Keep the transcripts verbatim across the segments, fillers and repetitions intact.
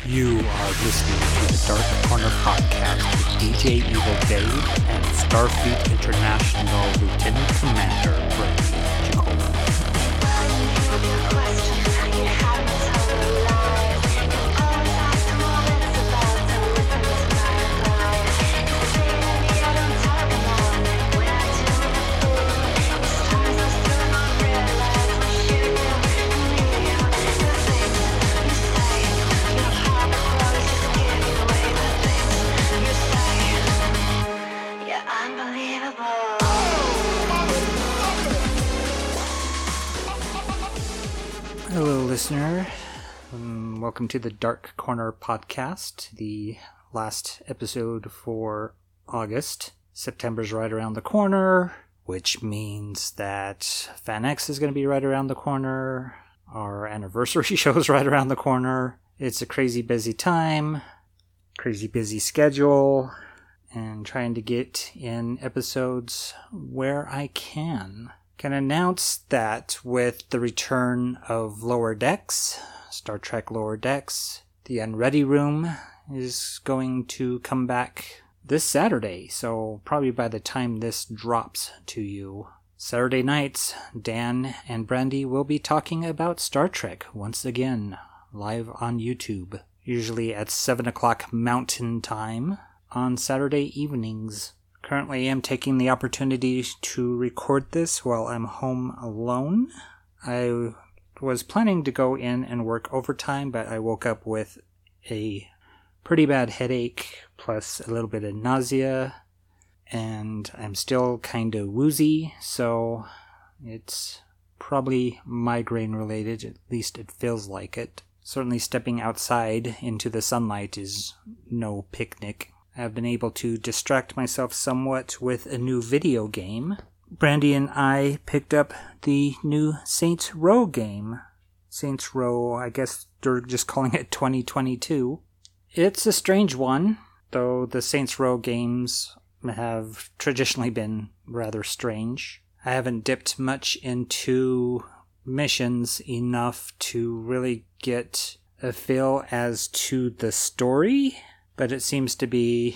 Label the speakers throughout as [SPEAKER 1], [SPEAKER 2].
[SPEAKER 1] You are listening to the Dark Corner Podcast with D J Evil Dave and Starfleet International Lieutenant Commander Brady Jacob. Hello, listener. Um, welcome to the Dark Corner Podcast, the last episode for August. September's right around the corner, which means that FanX is going to be right around the corner. Our anniversary show is right around the corner. It's a crazy busy time, crazy busy schedule, and trying to get in episodes where I can. Can announce that with the return of Lower Decks, Star Trek Lower Decks, the Unready Room is going to come back this Saturday, so probably by the time this drops to you. Saturday nights, Dan and Brandy will be talking about Star Trek once again, live on YouTube, usually at seven o'clock Mountain Time on Saturday evenings. Currently, I'm taking the opportunity to record this while I'm home alone. I was planning to go in and work overtime, but I woke up with a pretty bad headache, plus a little bit of nausea, and I'm still kind of woozy, so it's probably migraine related, at least it feels like it. Certainly stepping outside into the sunlight is no picnic. I've been able to distract myself somewhat with a new video game. Brandy and I picked up the new Saints Row game. Saints Row, I guess they're just calling it twenty twenty-two. It's a strange one, though the Saints Row games have traditionally been rather strange. I haven't dipped much into missions enough to really get a feel as to the story, but it seems to be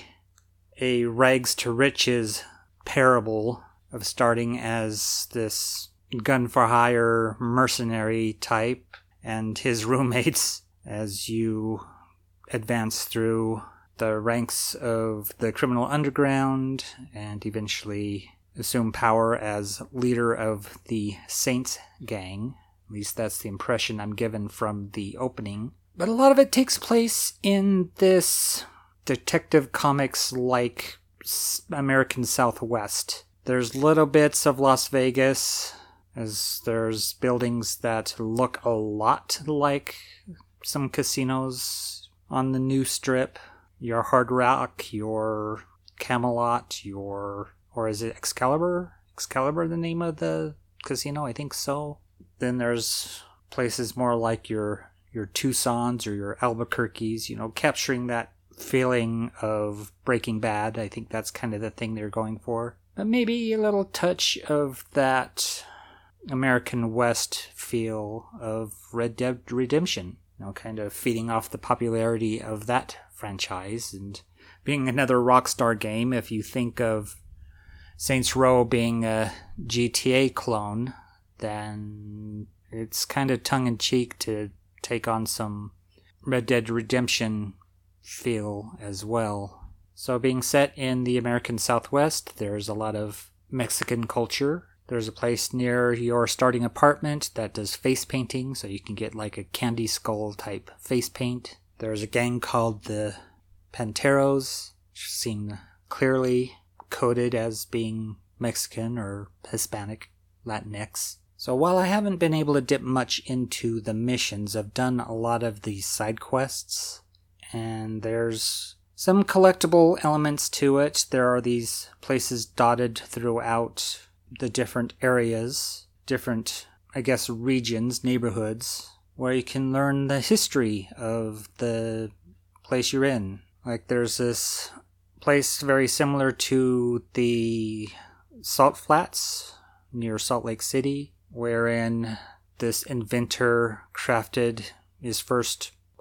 [SPEAKER 1] a rags to riches parable of starting as this gun-for-hire mercenary type and his roommates as you advance through the ranks of the criminal underground and eventually assume power as leader of the Saints gang. At least that's the impression I'm given from the opening. But a lot of it takes place in this Detective Comics-like American Southwest. There's little bits of Las Vegas, as there's buildings that look a lot like some casinos on the new strip. Your Hard Rock, your Camelot, your... or is it Excalibur? Excalibur the name of the casino? I think so. Then there's places more like your your Tucson's or your Albuquerque's, you know, capturing that feeling of Breaking Bad. I think that's kind of the thing they're going for. But maybe a little touch of that American West feel of Red Dead Redemption. You know, kind of feeding off the popularity of that franchise and being another Rockstar game. If you think of Saints Row being a G T A clone, then it's kind of tongue-in-cheek to take on some Red Dead Redemption feel as well. So being set in the American Southwest, there's a lot of Mexican culture. There's a place near your starting apartment that does face painting, so you can get like a candy skull type face paint. There's a gang called the Panteros, which seem clearly coded as being Mexican or Hispanic, Latinx. So while I haven't been able to dip much into the missions, I've done a lot of the side quests, and there's some collectible elements to it. There are these places dotted throughout the different areas, different, I guess, regions, neighborhoods, where you can learn the history of the place you're in. Like there's this place very similar to the Salt Flats near Salt Lake City, wherein this inventor crafted his first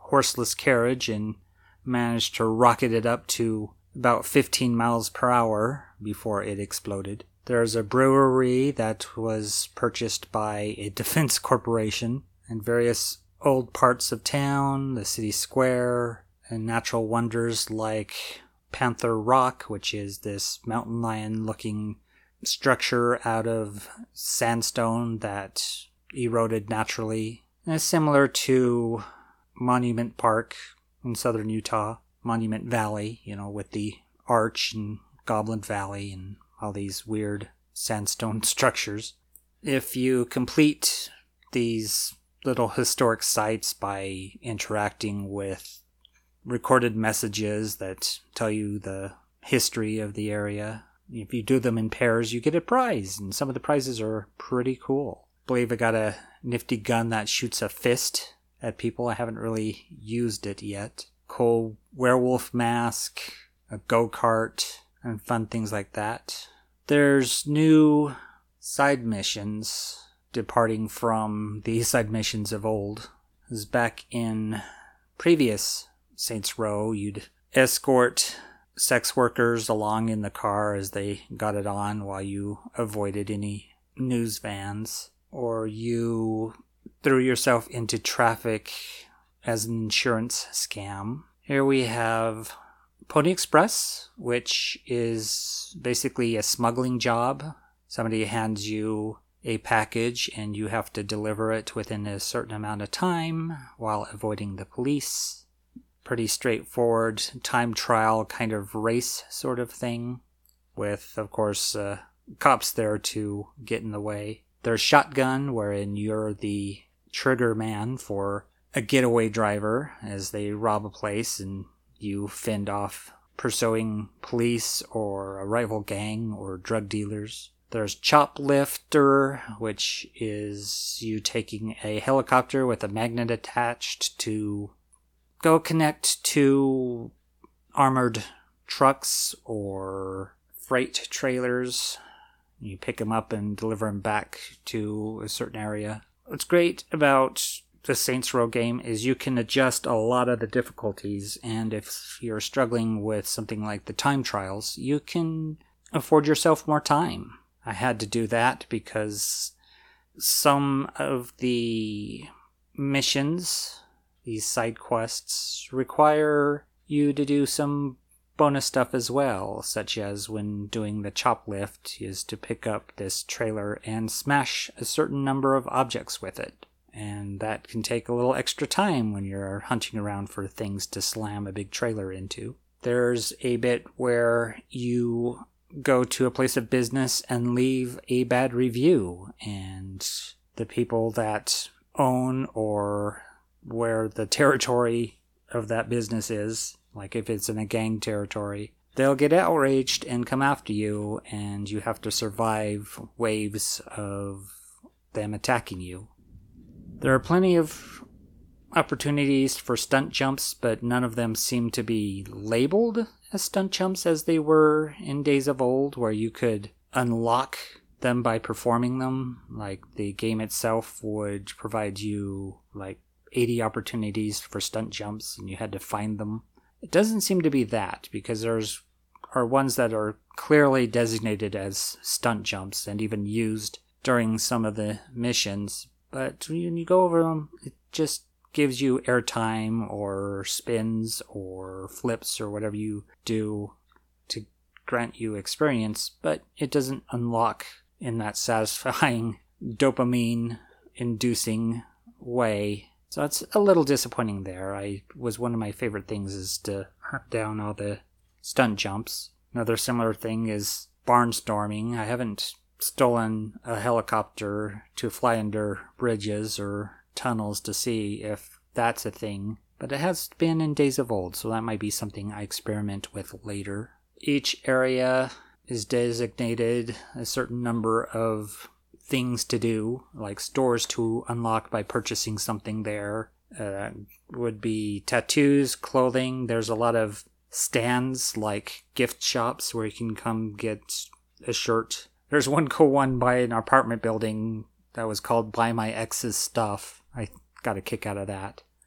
[SPEAKER 1] horseless carriage and managed to rocket it up to about fifteen miles per hour before it exploded. There's a brewery that was purchased by a defense corporation, and various old parts of town, the city square, and natural wonders like Panther Rock, which is this mountain lion looking structure out of sandstone that eroded naturally. And it's similar to Monument Park in southern Utah, Monument Valley, you know, with the Arch and Goblin Valley and all these weird sandstone structures. If you complete these little historic sites by interacting with recorded messages that tell you the history of the area, if you do them in pairs, you get a prize, and some of the prizes are pretty cool. I believe I got a nifty gun that shoots a fist at people. I haven't really used it yet. Cool werewolf mask, a go-kart, and fun things like that. There's new side missions departing from the side missions of old. As back in previous Saints Row, you'd escort sex workers along in the car as they got it on while you avoided any news vans, or you threw yourself into traffic as an insurance scam. Here we have Pony Express, which is basically a smuggling job. Somebody hands you a package and you have to deliver it within a certain amount of time while avoiding the police. Pretty straightforward time trial kind of race sort of thing, with, of course, uh, cops there to get in the way. There's Shotgun, wherein you're the trigger man for a getaway driver as they rob a place and you fend off pursuing police or a rival gang or drug dealers. There's Choplifter, which is you taking a helicopter with a magnet attached to go connect to armored trucks or freight trailers. You pick them up and deliver them back to a certain area. What's great about the Saints Row game is you can adjust a lot of the difficulties, and if you're struggling with something like the time trials, you can afford yourself more time. I had to do that because some of the missions, these side quests, require you to do some bonus stuff as well, such as when doing the choplift is to pick up this trailer and smash a certain number of objects with it. And that can take a little extra time when you're hunting around for things to slam a big trailer into. There's a bit where you go to a place of business and leave a bad review, and the people that own or where the territory of that business is, like if it's in a gang territory, they'll get outraged and come after you, and you have to survive waves of them attacking you. There are plenty of opportunities for stunt jumps, but none of them seem to be labeled as stunt jumps as they were in days of old, where you could unlock them by performing them. Like the game itself would provide you like eighty opportunities for stunt jumps and you had to find them. It doesn't seem to be that, because there's are ones that are clearly designated as stunt jumps and even used during some of the missions. But when you go over them, it just gives you airtime or spins or flips or whatever you do to grant you experience, but it doesn't unlock in that satisfying dopamine-inducing way. So it's a little disappointing there. I was one of my favorite things is to hunt down all the stunt jumps. Another similar thing is barnstorming. I haven't stolen a helicopter to fly under bridges or tunnels to see if that's a thing, but it has been in days of old, so that might be something I experiment with later. Each area is designated a certain number of things to do, like stores to unlock by purchasing something there. Uh, would be tattoos, clothing. There's a lot of stands like gift shops where you can come get a shirt. There's one cool one by an apartment building that was called Buy My Ex's Stuff. I got a kick out of that.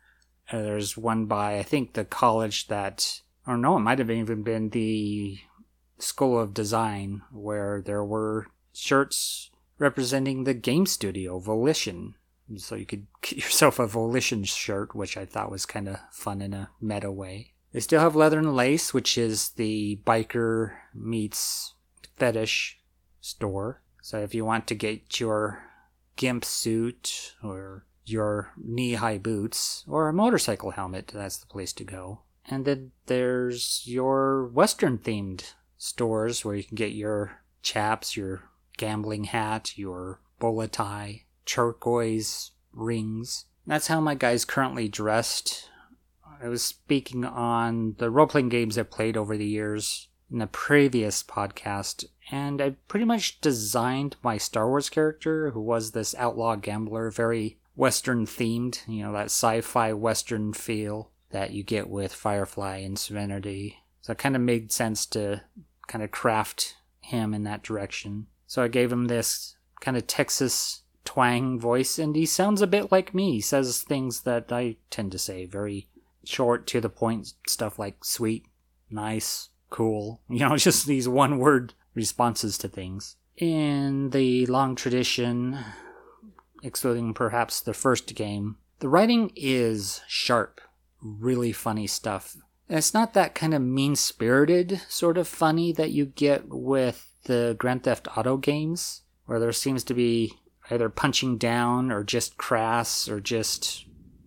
[SPEAKER 1] Uh, there's one by, I think, the college that, or no, it might have even been the School of Design, where there were shirts representing the game studio, Volition. So you could get yourself a Volition shirt, which I thought was kind of fun in a meta way. They still have Leather and Lace, which is the biker meets fetish store. So if you want to get your gimp suit or your knee-high boots or a motorcycle helmet, that's the place to go. And then there's your Western-themed stores where you can get your chaps, your gambling hat, your bowler tie, turquoise rings. That's how my guy's currently dressed. I was speaking on the role-playing games I've played over the years in the previous podcast, and I pretty much designed my Star Wars character, who was this outlaw gambler, very Western-themed, you know, that sci-fi Western feel that you get with Firefly and Serenity. So it kind of made sense to kind of craft him in that direction. So I gave him this kind of Texas twang voice, and he sounds a bit like me. He says things that I tend to say, very short, to the point stuff like sweet, nice, cool. You know, just these one-word responses to things. In the long tradition, excluding perhaps the first game, the writing is sharp, really funny stuff. And it's not that kind of mean-spirited sort of funny that you get with the Grand Theft Auto games, where there seems to be either punching down or just crass or just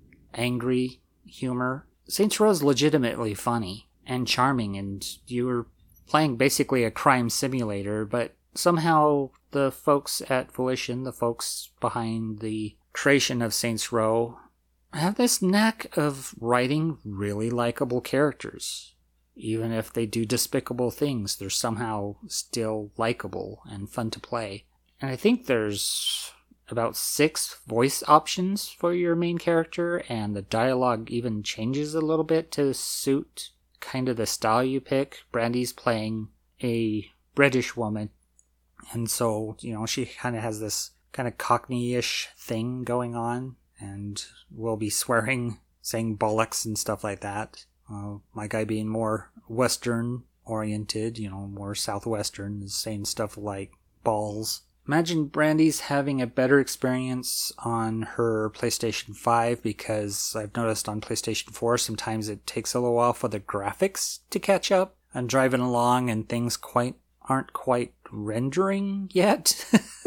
[SPEAKER 1] angry humor. Saints Row is legitimately funny and charming, and you were playing basically a crime simulator, but somehow the folks at Volition, the folks behind the creation of Saints Row, have this knack of writing really likable characters. Even if they do despicable things, they're somehow still likable and fun to play. And I think there's about six voice options for your main character, and the dialogue even changes a little bit to suit kind of the style you pick. Brandy's playing a British woman, and so, you know, she kind of has this kind of Cockney-ish thing going on, and will be swearing, saying bollocks and stuff like that. Uh, my guy being more Western-oriented, you know, more Southwestern, is saying stuff like balls. Imagine Brandy's having a better experience on her PlayStation five, because I've noticed on PlayStation four sometimes it takes a little while for the graphics to catch up. I'm driving along and things quite aren't quite rendering yet.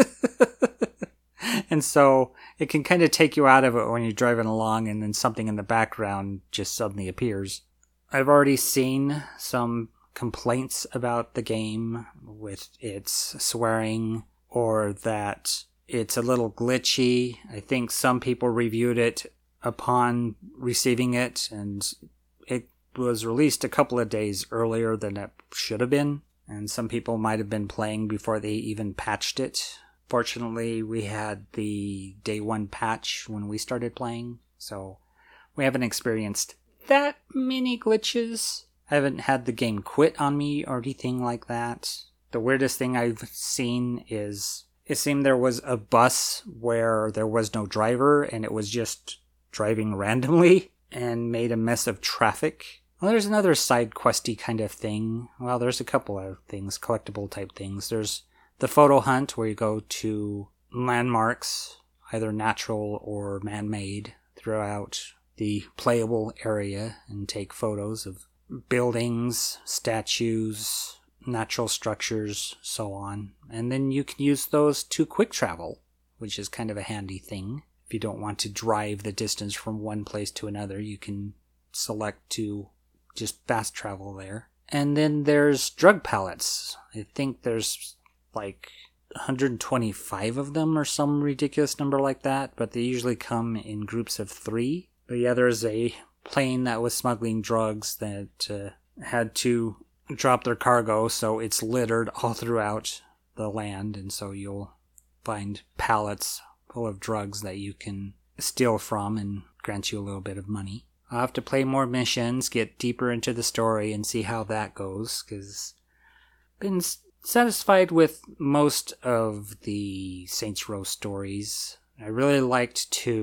[SPEAKER 1] And so it can kind of take you out of it when you're driving along and then something in the background just suddenly appears. I've already seen some complaints about the game with its swearing, or that it's a little glitchy. I think some people reviewed it upon receiving it, and it was released a couple of days earlier than it should have been, and some people might have been playing before they even patched it. Fortunately, we had the day one patch when we started playing, so we haven't experienced that many glitches. I haven't had the game quit on me or anything like that. The weirdest thing I've seen is it seemed there was a bus where there was no driver and it was just driving randomly and made a mess of traffic. Well, there's another side questy kind of thing. Well, there's a couple of things, collectible type things. There's the photo hunt, where you go to landmarks, either natural or man-made, throughout the playable area and take photos of buildings, statues, natural structures, so on. And then you can use those to quick travel, which is kind of a handy thing. If you don't want to drive the distance from one place to another, you can select to just fast travel there. And then there's drug pallets. I think there's like one hundred twenty-five of them or some ridiculous number like that, but they usually come in groups of three. But yeah, there's a plane that was smuggling drugs that uh, had to drop their cargo, so it's littered all throughout the land, and so you'll find pallets full of drugs that you can steal from and grant you a little bit of money. I'll have to play more missions, get deeper into the story, and see how that goes, because I've been satisfied with most of the Saints Row stories. I really liked two.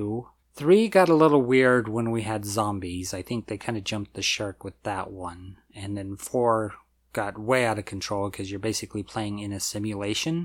[SPEAKER 1] Three got a little weird when we had zombies. I think they kind of jumped the shark with that one. And then four got way out of control because you're basically playing in a simulation.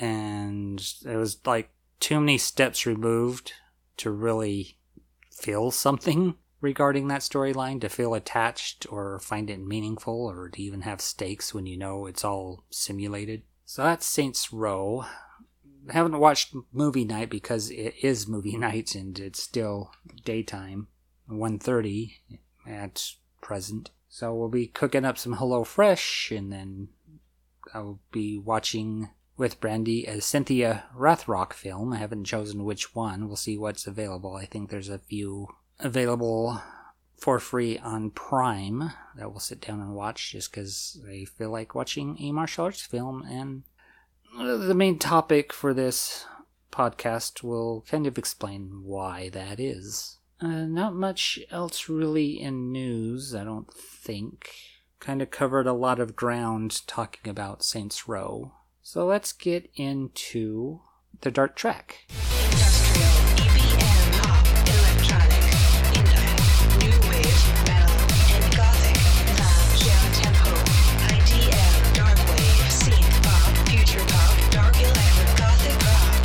[SPEAKER 1] And it was like too many steps removed to really feel something regarding that storyline, to feel attached or find it meaningful or to even have stakes when you know it's all simulated. So that's Saints Row. I haven't watched movie night because it is movie night and it's still daytime, one thirty at present. So we'll be cooking up some HelloFresh, and then I'll be watching with Brandy a Cynthia Rothrock film. I haven't chosen which one. We'll see what's available. I think there's a few available for free on Prime that we'll sit down and watch just because I feel like watching a martial arts film. And the main topic for this podcast will kind of explain why that is. Uh, not much else really in news, I don't think. Kind of covered a lot of ground talking about Saints Row. So let's get into the Dark Track.
[SPEAKER 2] Industrial, E B M, pop, electronic, indie, new wave, metal, and gothic, lounge, down tempo, I D M, dark wave, synth pop, future pop, dark electric, gothic rock.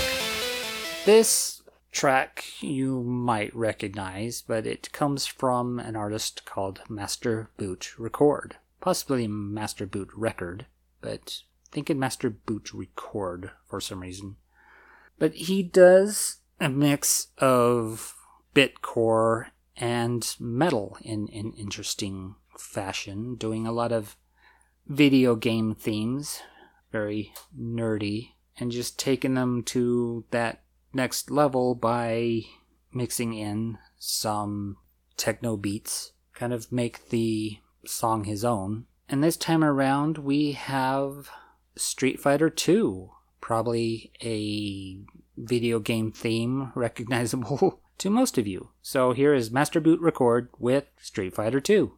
[SPEAKER 1] This track you might recognize, but it comes from an artist called Master Boot Record. Possibly Master Boot Record, but thinking Master Boot Record for some reason. But he does a mix of bitcore and metal in an interesting fashion, doing a lot of video game themes, very nerdy, and just taking them to that next level by mixing in some techno beats, kind of make the song his own. And this time around we have Street Fighter two, probably a video game theme recognizable to most of you. So here is Master Boot Record with Street Fighter two.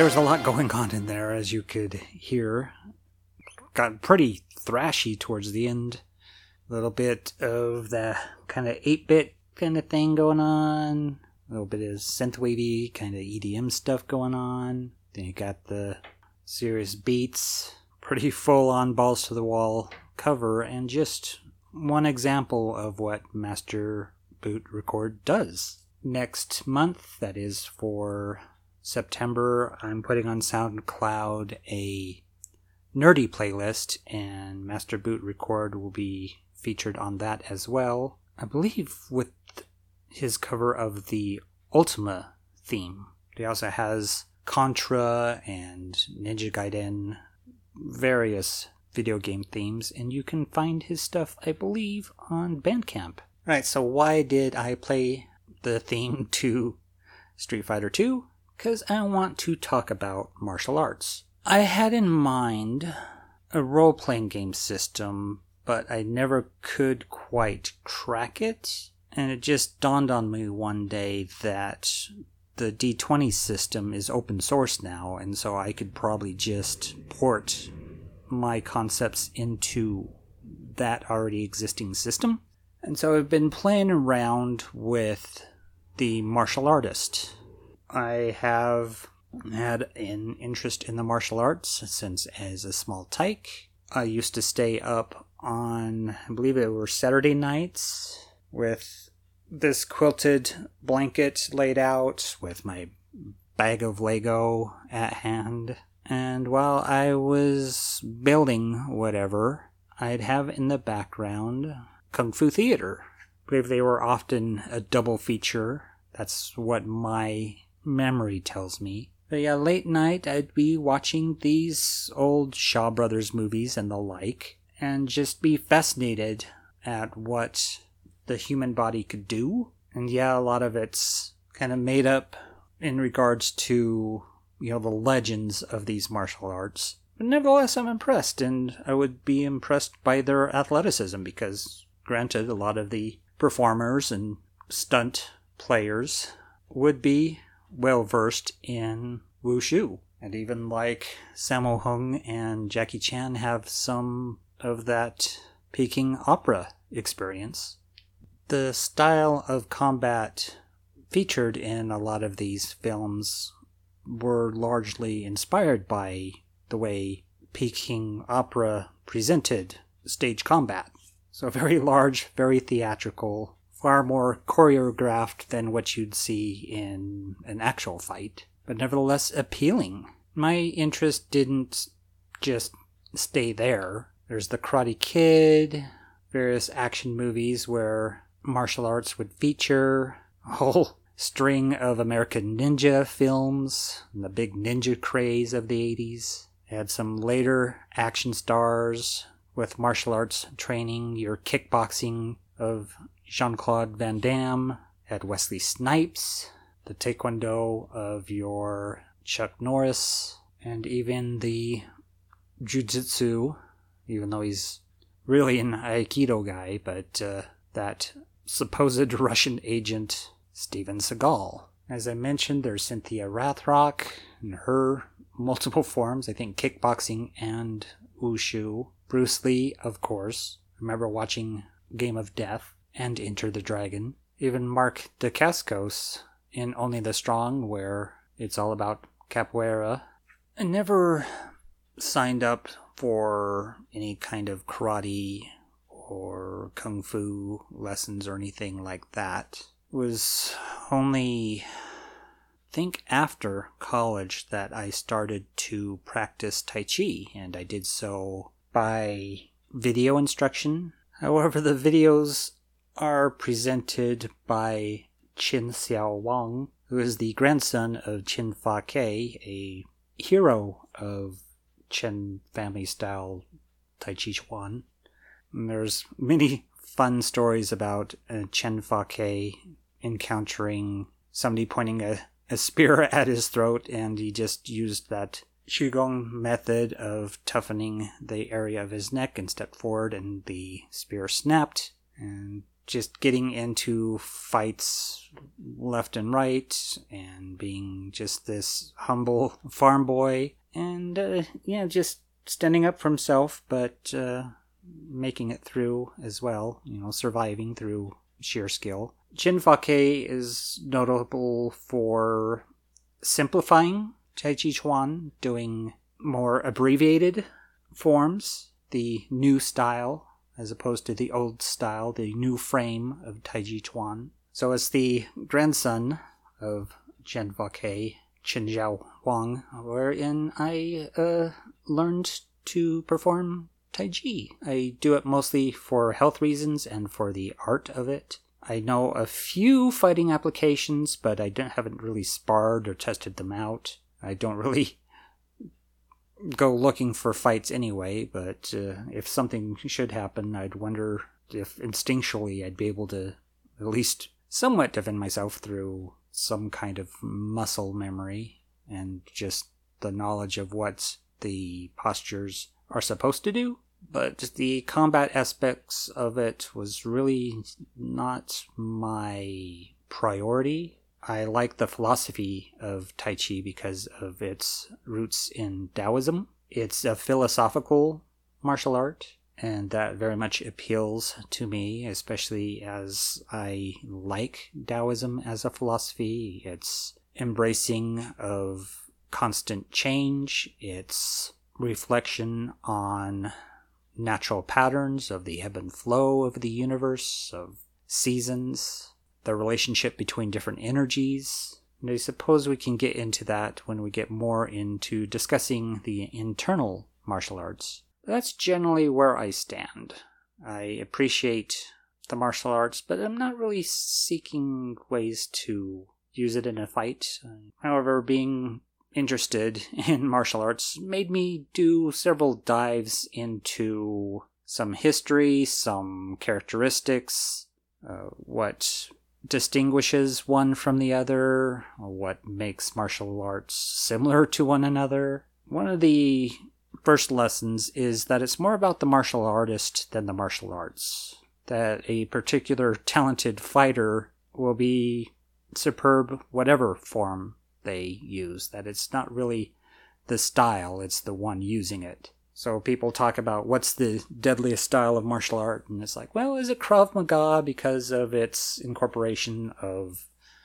[SPEAKER 1] there's a lot going on in there, as you could hear. Got pretty thrashy towards the end. A little bit of the kind of eight-bit kind of thing going on. A little bit of synthwavey kind of E D M stuff going on. Then you got the serious beats. Pretty full-on balls-to-the-wall cover, and just one example of what Master Boot Record does. Next month, that is for September, I'm putting on SoundCloud a nerdy playlist, and Master Boot Record will be featured on that as well. I believe with his cover of the Ultima theme. He also has Contra and Ninja Gaiden, various video game themes, and you can find his stuff, I believe, on Bandcamp. Alright, so why did I play the theme to Street Fighter two? Because I want to talk about martial arts. I had in mind a role-playing game system, but I never could quite crack it, and it just dawned on me one day that the D twenty system is open source now, and so I could probably just port my concepts into that already existing system. And so I've been playing around with the Martial Artist. I have had an interest in the martial arts since as a small tyke. I used to stay up on, I believe it were Saturday nights, with this quilted blanket laid out with my bag of Lego at hand. And while I was building whatever, I'd have in the background Kung Fu Theater. I believe they were often a double feature. That's what my memory tells me. But yeah, late night I'd be watching these old Shaw Brothers movies and the like, and just be fascinated at what the human body could do. And yeah, a lot of it's kind of made up in regards to, you know, the legends of these martial arts. But nevertheless, I'm impressed, and I would be impressed by their athleticism, because granted, a lot of the performers and stunt players would be well versed in wushu. And even like Sammo Hung and Jackie Chan have some of that Peking opera experience. The style of combat featured in a lot of these films were largely inspired by the way Peking opera presented stage combat. So very large, very theatrical, far more choreographed than what you'd see in an actual fight, but nevertheless appealing. My interest didn't just stay there. There's The Karate Kid, various action movies where martial arts would feature, a whole string of American Ninja films, and the big ninja craze of the eighties. They had some later action stars with martial arts training, your kickboxing of Jean-Claude Van Damme, had Wesley Snipes, the taekwondo of your Chuck Norris, and even the jiu-jitsu, even though he's really an Aikido guy, but uh, that supposed Russian agent Steven Seagal. As I mentioned, there's Cynthia Rathrock in her multiple forms, I think kickboxing and wushu. Bruce Lee, of course. I remember watching Game of Death and Enter the Dragon. Even Mark Dacascos in Only the Strong, where it's all about capoeira. I never signed up for any kind of karate or kung fu lessons or anything like that. It was only, I think, after college that I started to practice Tai Chi, and I did so by video instruction. However, the videos are presented by Qin Xiao Wang, who is the grandson of Qin Fa Kei, a hero of Chen family-style Tai Chi Chuan. And there's many fun stories about uh, Chen Fa Kei encountering somebody pointing a, a spear at his throat, and he just used that Qigong method of toughening the area of his neck and stepped forward, and the spear snapped. And just getting into fights left and right and being just this humble farm boy and, uh, yeah, just standing up for himself, but uh, making it through as well, you know, surviving through sheer skill. Qin Fa Kei is notable for simplifying Tai Chi Chuan, doing more abbreviated forms, the new style, as opposed to the old style, the new frame of Tai Chi Chuan. So as the grandson of Qin Fa Kei, Qin Zhao Wang, wherein I uh, learned to perform Tai Chi. I do it mostly for health reasons and for the art of it. I know a few fighting applications, but I don't, haven't really sparred or tested them out. I don't really go looking for fights anyway, but uh, if something should happen, I'd wonder if instinctually I'd be able to at least somewhat defend myself through some kind of muscle memory and just the knowledge of what the postures are supposed to do. But the combat aspects of it was really not my priority. I like the philosophy of Tai Chi because of its roots in Taoism. It's a philosophical martial art, and that very much appeals to me, especially as I like Taoism as a philosophy. It's embracing of constant change. It's reflection on natural patterns of the ebb and flow of the universe, of seasons, the relationship between different energies. And I suppose we can get into that when we get more into discussing the internal martial arts. That's generally where I stand. I appreciate the martial arts, but I'm not really seeking ways to use it in a fight. However, being interested in martial arts made me do several dives into some history, some characteristics, uh, what distinguishes one from the other, what makes martial arts similar to one another. One of the first lessons is that it's more about the martial artist than the martial arts. That a particular talented fighter will be superb whatever form they use, that it's not really the style, it's the one using it. So people talk about what's the deadliest style of martial art, and it's like, well, is it Krav Maga because of its incorporation of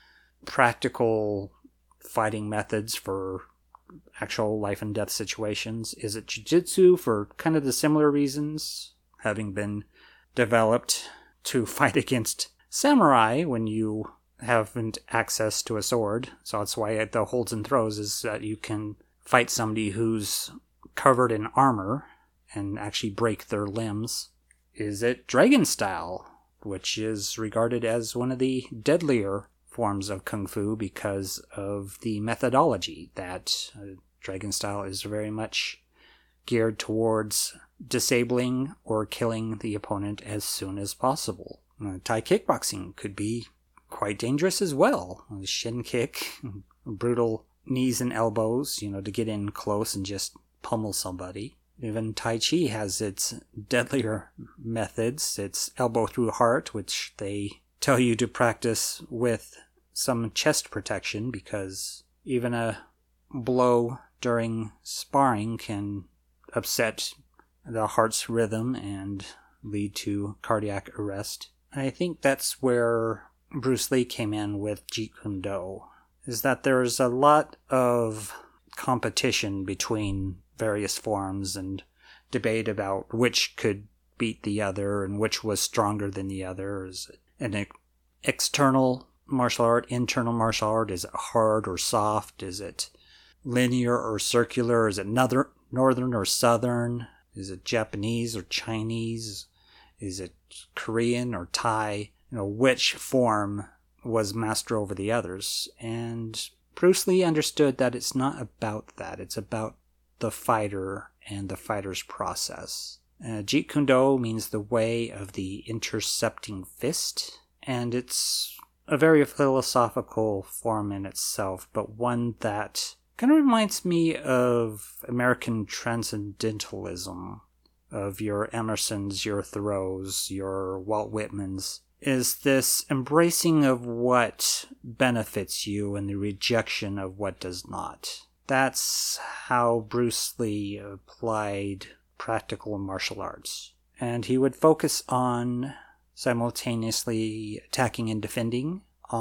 [SPEAKER 1] practical fighting methods for actual life and death situations? Is it Jiu-Jitsu for kind of the similar reasons, having been developed to fight against samurai when you haven't access to a sword? So that's why the holds and throws is that you can fight somebody who's covered in armor and actually break their limbs. Is it Dragon style, which is regarded as one of the deadlier forms of Kung Fu because of the methodology, that uh, Dragon style is very much geared towards disabling or killing the opponent as soon as possible. Uh, Thai kickboxing could be quite dangerous as well. Shin kick, brutal knees and elbows, you know, to get in close and just pummel somebody. Even Tai Chi has its deadlier methods. It's elbow through heart, which they tell you to practice with some chest protection, because even a blow during sparring can upset the heart's rhythm and lead to cardiac arrest. And I think that's where Bruce Lee came in with Jeet Kune Do, is that there's a lot of competition between various forms and debate about which could beat the other and which was stronger than the other. Is it an external martial art, internal martial art? Is it hard or soft? Is it linear or circular? Is it northern, northern or southern? Is it Japanese or Chinese? Is it Korean or Thai? You know, which form was master over the others? And Bruce Lee understood that it's not about that. It's about the fighter and the fighter's process. Uh, Jeet Kune Do means the way of the intercepting fist, and it's a very philosophical form in itself, but one that kind of reminds me of American transcendentalism, of your Emersons, your Thoreaus, your Walt Whitmans. is this embracing of what benefits you and the rejection of what does not. That's how Bruce Lee applied practical martial arts. And he would focus on simultaneously attacking and defending,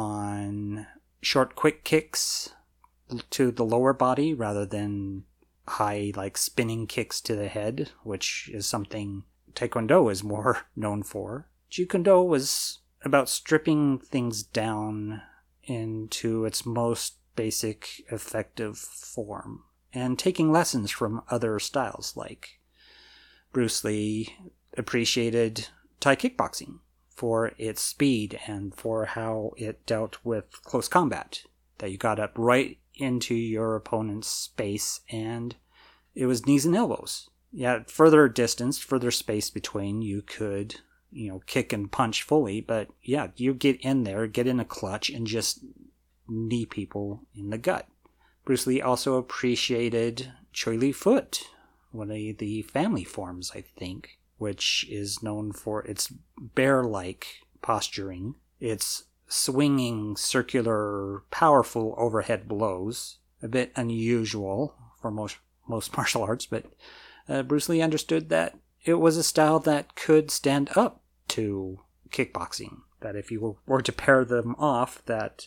[SPEAKER 1] on short quick kicks to the lower body rather than high like spinning kicks to the head, which is something Taekwondo is more known for. Jeet Kune Do was about stripping things down into its most basic effective form and taking lessons from other styles. Like Bruce Lee appreciated Thai kickboxing for its speed and for how it dealt with close combat, that you got up right into your opponent's space and it was knees and elbows. Yeah, further distance, further space between, you could, you know, kick and punch fully, but yeah, you get in there, get in a clutch and just knee people in the gut. Bruce Lee also appreciated Choi Li Foot, one of the family forms, I think, which is known for its bear-like posturing, its swinging, circular, powerful overhead blows, a bit unusual for most most martial arts, but uh, Bruce Lee understood that it was a style that could stand up to kickboxing, that if you were to pair them off, that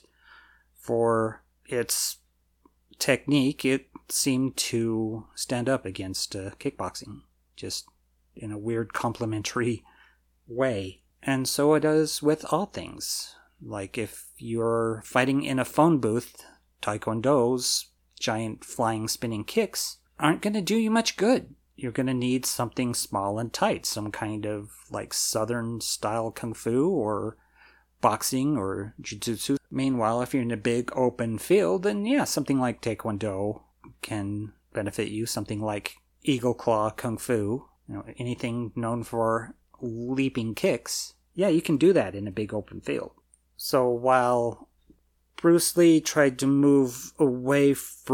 [SPEAKER 1] for its technique, it seemed to stand up against uh, kickboxing, just in a weird complementary way. And so it is with all things. Like if you're fighting in a phone booth, Taekwondo's giant flying spinning kicks aren't going to do you much good. You're going to need something small and tight, some kind of like southern style kung fu or boxing or jiu-jitsu. Meanwhile, if you're in a big open field, then yeah, something like Taekwondo can benefit you. Something like Eagle Claw Kung Fu, you know, anything known for leaping kicks, yeah, you can do that in a big open field. So while Bruce Lee tried to move away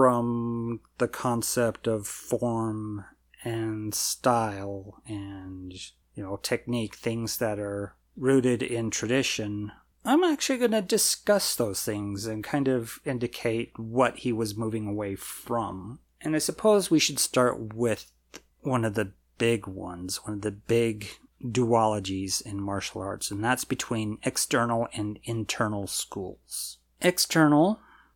[SPEAKER 1] from the concept of form and style and, you know, technique, things that are rooted in tradition, I'm actually going to discuss those things and kind of indicate what he was moving away from. And I suppose we should start with one of the big ones, one of the big duologies in martial arts, and that's between external and internal schools. External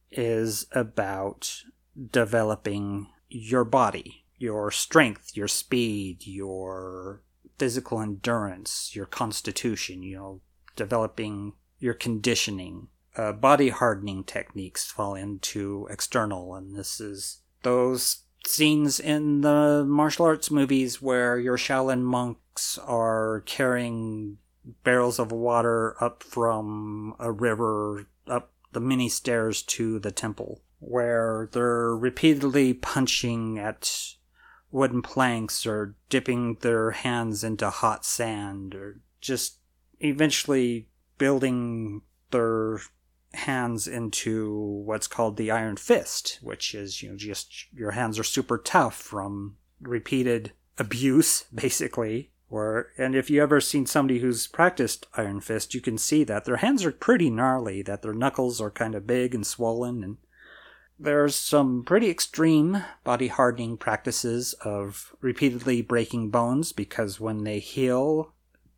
[SPEAKER 1] is about developing your body, your strength, your speed, your physical endurance, your constitution, you know, developing your conditioning. Uh, body hardening techniques fall into external, and this is those scenes in the martial arts movies where your Shaolin monks are carrying barrels of water up from a river, up the many stairs to the temple, where they're repeatedly punching at wooden planks or dipping their hands into hot sand, or just eventually building their hands into what's called the iron fist, which is, you know, just your hands are super tough from repeated abuse, basically. Or, and if you ever seen somebody who's practiced iron fist, you can see that their hands are pretty gnarly, that their knuckles are kind of big and swollen, and there's some pretty extreme body hardening practices of repeatedly breaking bones, because when they heal,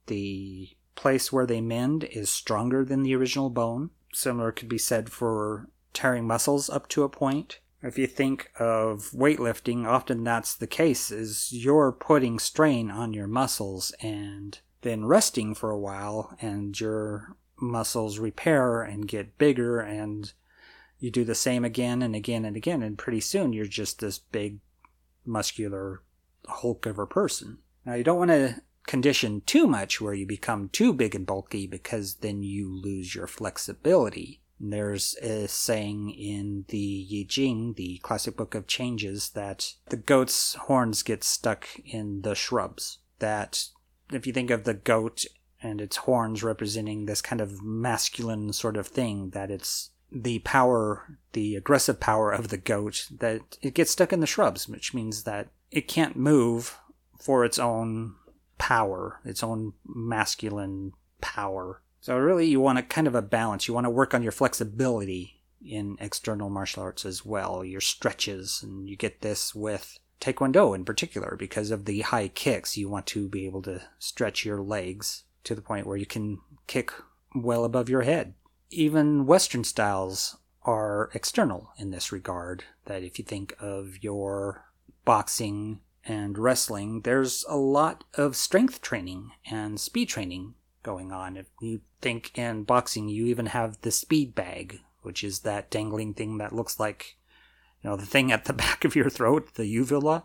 [SPEAKER 1] the place where they mend is stronger than the original bone. Similar could be said for tearing muscles up to a point. If you think of weightlifting, often that's the case, is you're putting strain on your muscles and then resting for a while, and your muscles repair and get bigger, and you do the same again and again and again, and pretty soon you're just this big, muscular hulk of a person. Now, you don't want to condition too much where you become too big and bulky, because then you lose your flexibility. There's a saying in the Yi Jing, the classic book of changes, that the goat's horns get stuck in the shrubs. That if you think of the goat and its horns representing this kind of masculine sort of thing, that it's the power, the aggressive power of the goat, that it gets stuck in the shrubs, which means that it can't move for its own power, its own masculine power. So really you want a kind of a balance. You want to work on your flexibility in external martial arts as well, your stretches, and you get this with Taekwondo in particular because of the high kicks. You want to be able to stretch your legs to the point where you can kick well above your head. Even Western styles are external in this regard, that if you think of your boxing and wrestling, there's a lot of strength training and speed training going on. If you think in boxing, you even have the speed bag, which is that dangling thing that looks like, you know, the thing at the back of your throat, the uvula.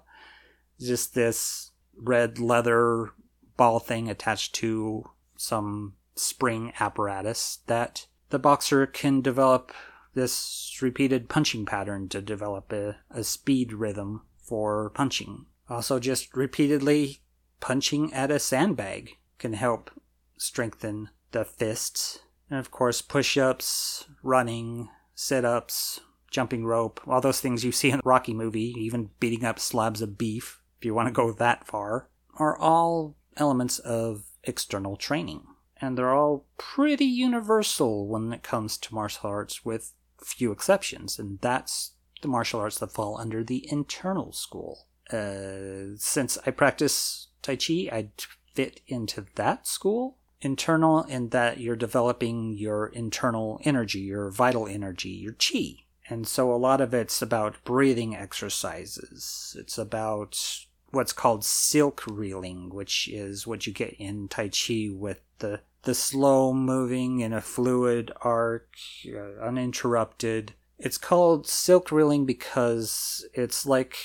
[SPEAKER 1] Just this red leather ball thing attached to some spring apparatus that the boxer can develop this repeated punching pattern to develop a, a speed rhythm for punching. Also, just repeatedly punching at a sandbag can help strengthen the fists. And of course, push-ups, running, sit-ups, jumping rope, all those things you see in the Rocky movie, even beating up slabs of beef, if you want to go that far, are all elements of external training. And they're all pretty universal when it comes to martial arts, with few exceptions. And that's the martial arts that fall under the internal school. Uh, since I practice Tai Chi, I'd fit into that school. Internal in that you're developing your internal energy, your vital energy, your chi. And so a lot of it's about breathing exercises. It's about what's called silk reeling, which is what you get in Tai Chi with the, the slow moving in a fluid arc, uh, uninterrupted. It's called silk reeling because it's like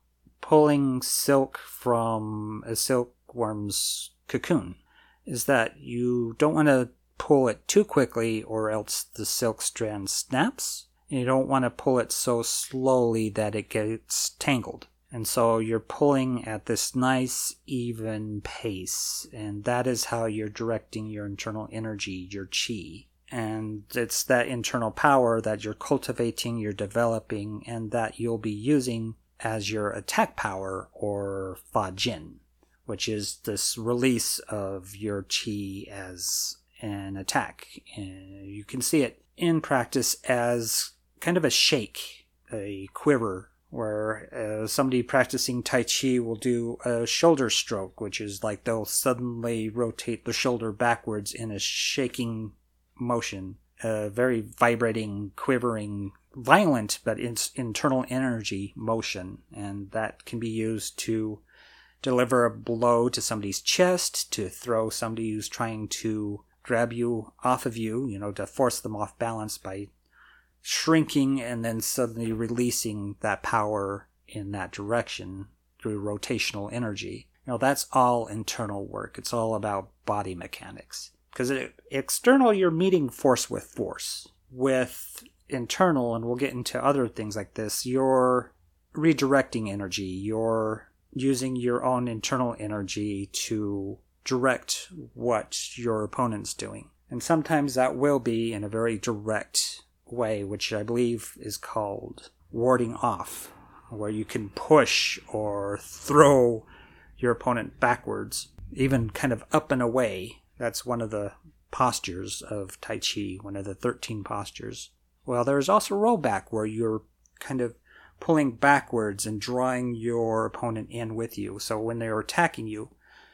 [SPEAKER 1] pulling silk from a silkworm's cocoon. Is that you don't want to pull it too quickly or else the silk strand snaps. And you don't want to pull it so slowly that it gets tangled. And so you're pulling at this nice, even pace. And that is how you're directing your internal energy, your chi. And it's that internal power that you're cultivating, you're developing, and that you'll be using as your attack power, or Fa Jin, which is this release of your chi as an attack. And you can see it in practice as kind of a shake, a quiver, where uh, somebody practicing Tai Chi will do a shoulder stroke, which is like they'll suddenly rotate the shoulder backwards in a shaking motion, a very vibrating, quivering, violent but in- internal energy motion. And that can be used to deliver a blow to somebody's chest, to throw somebody who's trying to grab you off of you, you know, to force them off balance by shrinking and then suddenly releasing that power in that direction through rotational energy. You know, that's all internal work. It's all about body mechanics. Because external, you're meeting force with force. With internal, and we'll get into other things like this, you're redirecting energy. You're using your own internal energy to direct what your opponent's doing. And sometimes that will be in a very direct way, which I believe is called warding off, where you can push or throw your opponent backwards, even kind of up and away. That's one of the postures of Tai Chi, one of the thirteen postures. Well, there's also rollback, where you're kind of pulling backwards and drawing your opponent in with you. So when they're attacking you,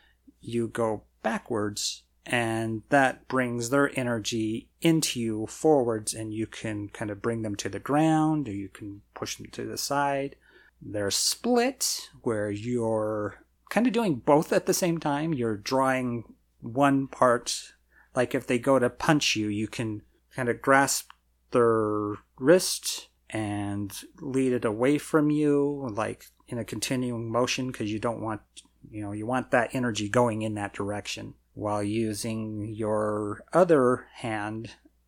[SPEAKER 1] you go backwards, and that brings their energy into you forwards, and you can kind of bring them to the ground, or you can push them to the side. There's split, where you're kind of doing both at the same time. You're drawing one part, like if they go to punch you, you can kind of grasp their wrist and lead it away from you, like in a continuing motion, because you don't want, you know, you want that energy going in that direction, while using your other hand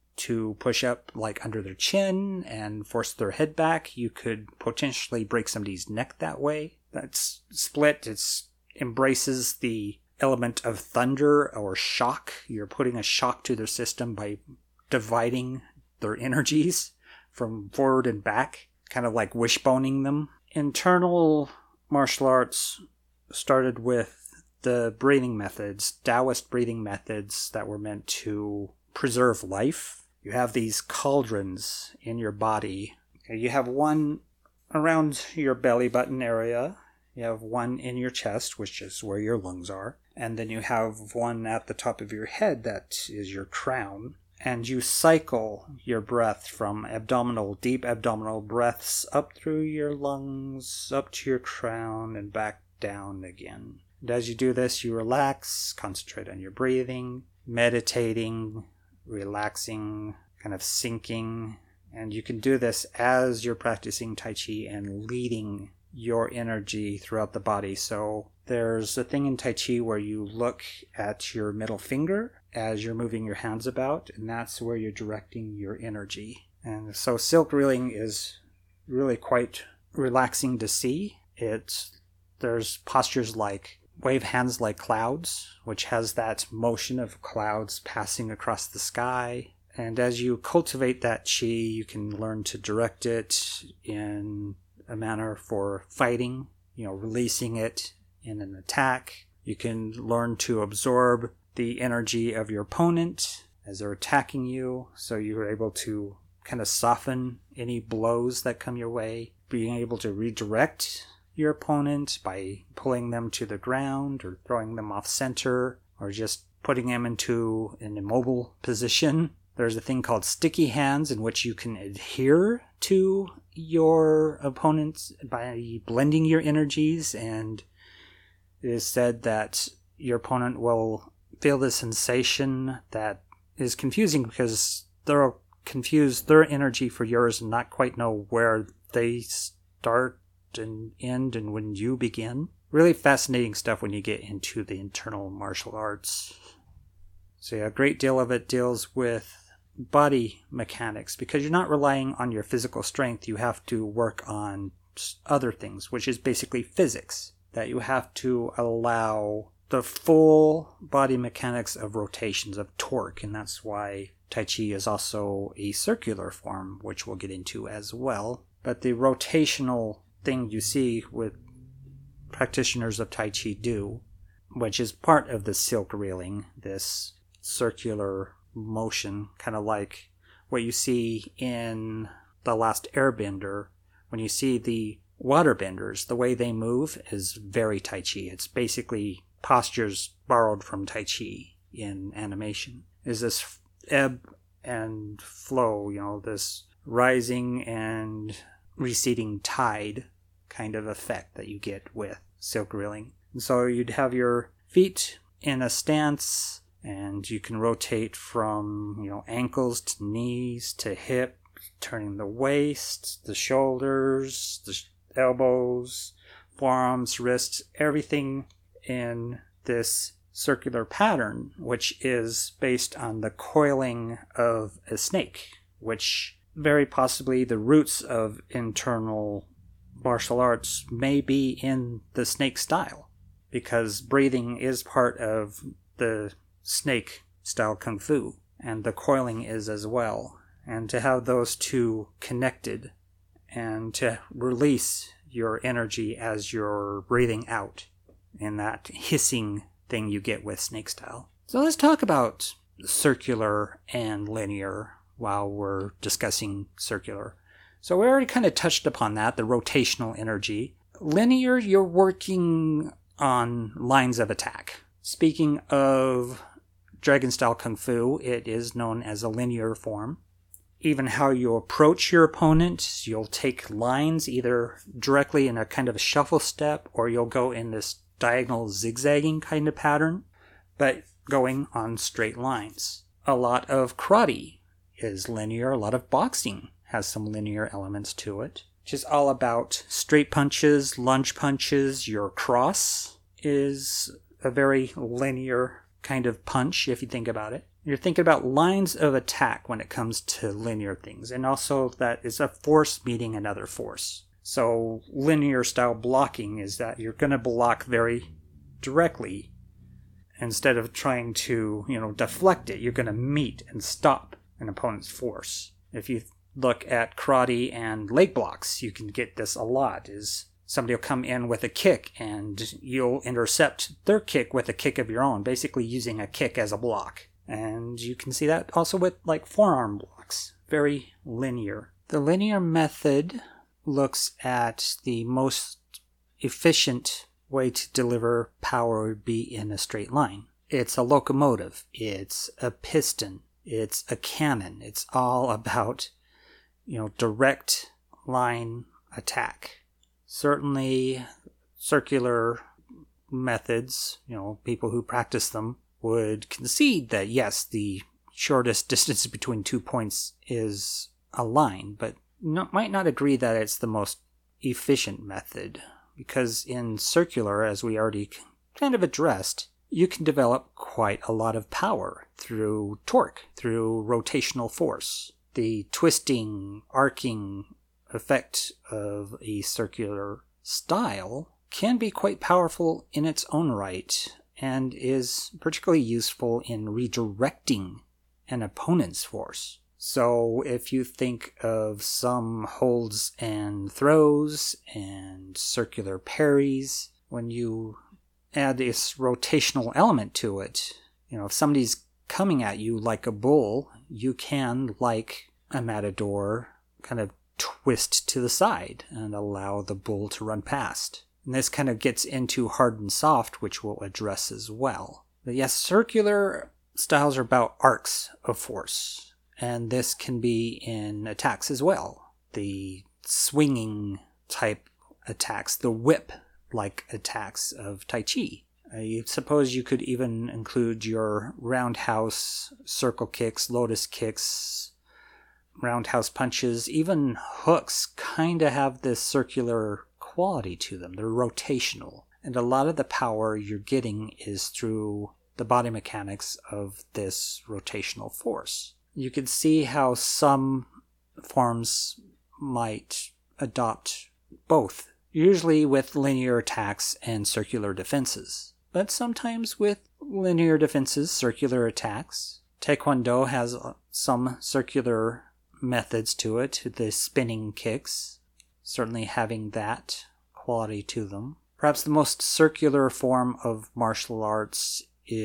[SPEAKER 1] to push up like under their chin and force their head back. You could potentially break somebody's neck that way. That's split. It's embraces the element of thunder or shock. You're putting a shock to their system by dividing their energies from forward and back, kind of like wishboning them. Internal martial arts started with the breathing methods, Taoist breathing methods that were meant to preserve life. You have these cauldrons in your body. You have one around your belly button area. You have one in your chest, which is where your lungs are. And then you have one at the top of your head that is your crown. And you cycle your breath from abdominal, deep abdominal breaths up through your lungs, up to your crown, and back down again. And as you do this, you relax, concentrate on your breathing, meditating, relaxing, kind of sinking. And you can do this as you're practicing Tai Chi and leading your energy throughout the body. So there's a thing in Tai Chi where you look at your middle finger as you're moving your hands about, and that's where you're directing your energy. And so silk reeling is really quite relaxing to see. It's, there's postures like wave hands like clouds, which has that motion of clouds passing across the sky. And as you cultivate that chi, you can learn to direct it in a manner for fighting, you know, releasing it in an attack. You can learn to absorb the energy of your opponent as they're attacking you, so you're able to kind of soften any blows that come your way. Being able to redirect your opponent by pulling them to the ground or throwing them off center or just putting them into an immobile position. There's a thing called sticky hands in which you can adhere to your opponents by blending your energies, and it is said that your opponent will feel the sensation that is confusing because they'll confuse their energy for yours and not quite know where they start and end and when you begin. Really fascinating stuff when you get into the internal martial arts. So yeah, a great deal of it deals with body mechanics because you're not relying on your physical strength. You have to work on other things, which is basically physics, that you have to allow the full body mechanics of rotations of torque, and that's why Tai Chi is also a circular form, which we'll get into as well. But the rotational thing you see with practitioners of Tai Chi do, which is part of the silk reeling, this circular motion, kind of like what you see in The Last Airbender. When you see the waterbenders, the way they move is very Tai Chi. It's basically postures borrowed from Tai Chi in animation. Is this ebb and flow, you know, this rising and receding tide kind of effect that you get with silk reeling. And so you'd have your feet in a stance, and you can rotate from, you know, ankles to knees to hip, turning the waist, the shoulders, the elbows, forearms, wrists, everything in this circular pattern, which is based on the coiling of a snake, which very possibly the roots of internal martial arts may be in the snake style, because breathing is part of the snake style kung fu, and the coiling is as well. And to have those two connected and to release your energy as you're breathing out in that hissing thing you get with snake style. So let's talk about circular and linear while we're discussing circular. So we already kind of touched upon that, the rotational energy. Linear, you're working on lines of attack. Speaking of Dragon style Kung Fu, it is known as a linear form. Even how you approach your opponent, you'll take lines either directly in a kind of a shuffle step, or you'll go in this diagonal zigzagging kind of pattern, but going on straight lines. A lot of karate is linear. A lot of boxing has some linear elements to it, which is all about straight punches, lunge punches. Your cross is a very linear kind of punch, if you think about it. You're thinking about lines of attack when it comes to linear things, and also that is a force meeting another force. So linear style blocking is that you're going to block very directly instead of trying to, you know, deflect it. You're going to meet and stop an opponent's force. If you look at karate and leg blocks, you can get this a lot, is somebody will come in with a kick and you'll intercept their kick with a kick of your own, basically using a kick as a block. And you can see that also with like forearm blocks. Very linear. The linear method looks at the most efficient way to deliver power would be in a straight line. It's a locomotive. It's a piston. It's a cannon. It's all about, you know, direct line attack. Certainly circular methods, you know, people who practice them would concede that yes, the shortest distance between two points is a line, but no, might not agree that it's the most efficient method, because in circular, as we already kind of addressed, you can develop quite a lot of power through torque, through rotational force. The twisting, arcing effect of a circular style can be quite powerful in its own right, and is particularly useful in redirecting an opponent's force. So if you think of some holds and throws and circular parries, when you add this rotational element to it, you know, if somebody's coming at you like a bull, you can, like a matador, kind of twist to the side and allow the bull to run past. And this kind of gets into hard and soft, which we'll address as well. But yes, circular styles are about arcs of force, and this can be in attacks as well. The swinging type attacks, the whip-like attacks of Tai Chi. Uh, you suppose you could even include your roundhouse, circle kicks, lotus kicks, roundhouse punches, even hooks kind of have this circular quality to them. They're rotational. And a lot of the power you're getting is through the body mechanics of this rotational force. You can see how some forms might adopt both, usually with linear attacks and circular defenses, but sometimes with linear defenses, circular attacks. Taekwondo has some circular methods to it, the spinning kicks, certainly having that quality to them. Perhaps the most circular form of martial arts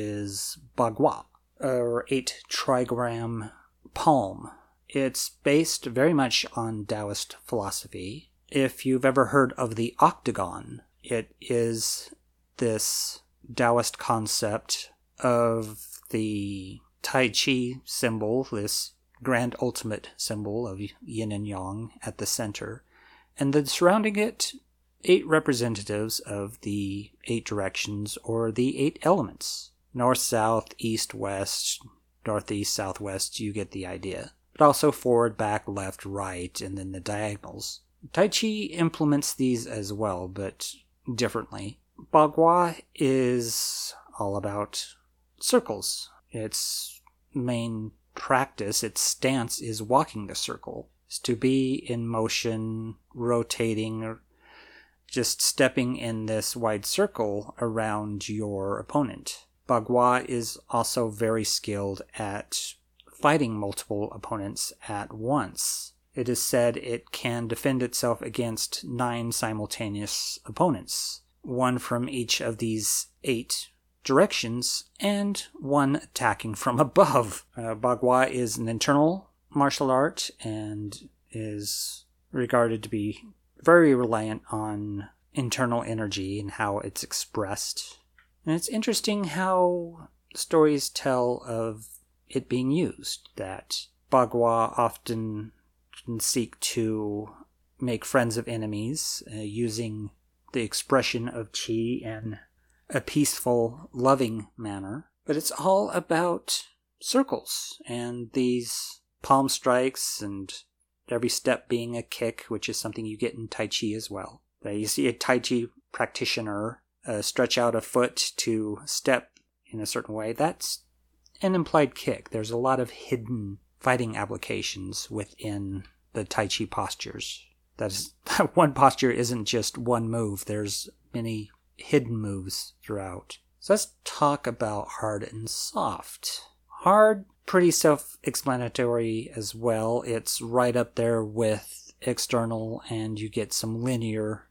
[SPEAKER 1] is Bagua, or eight trigram palm. It's based very much on Taoist philosophy. If you've ever heard of the octagon, it is this Taoist concept of the Tai Chi symbol, this grand ultimate symbol of yin and yang at the center, and then surrounding it, eight representatives of the eight directions, or the eight elements. North, south, east, west, northeast, southwest, you get the idea. But also forward, back, left, right, and then the diagonals. Tai Chi implements these as well, but differently. Bagua is all about circles. Its main practice, its stance, is walking the circle. It's to be in motion, rotating, or just stepping in this wide circle around your opponent. Bagua is also very skilled at fighting multiple opponents at once. It is said it can defend itself against nine simultaneous opponents, one from each of these eight directions, and one attacking from above. Uh, Bagua is an internal martial art and is regarded to be very reliant on internal energy and how it's expressed. And it's interesting how stories tell of it being used, that Bagua often can seek to make friends of enemies uh, using the expression of Qi in a peaceful, loving manner. But it's all about circles and these palm strikes and every step being a kick, which is something you get in Tai Chi as well. You see a Tai Chi practitioner uh, stretch out a foot to step in a certain way. That's an implied kick. There's a lot of hidden fighting applications within the Tai Chi postures. That is, one posture isn't just one move. There's many hidden moves throughout. So let's talk about hard and soft. Hard, pretty self-explanatory as well. It's right up there with external, and you get some linear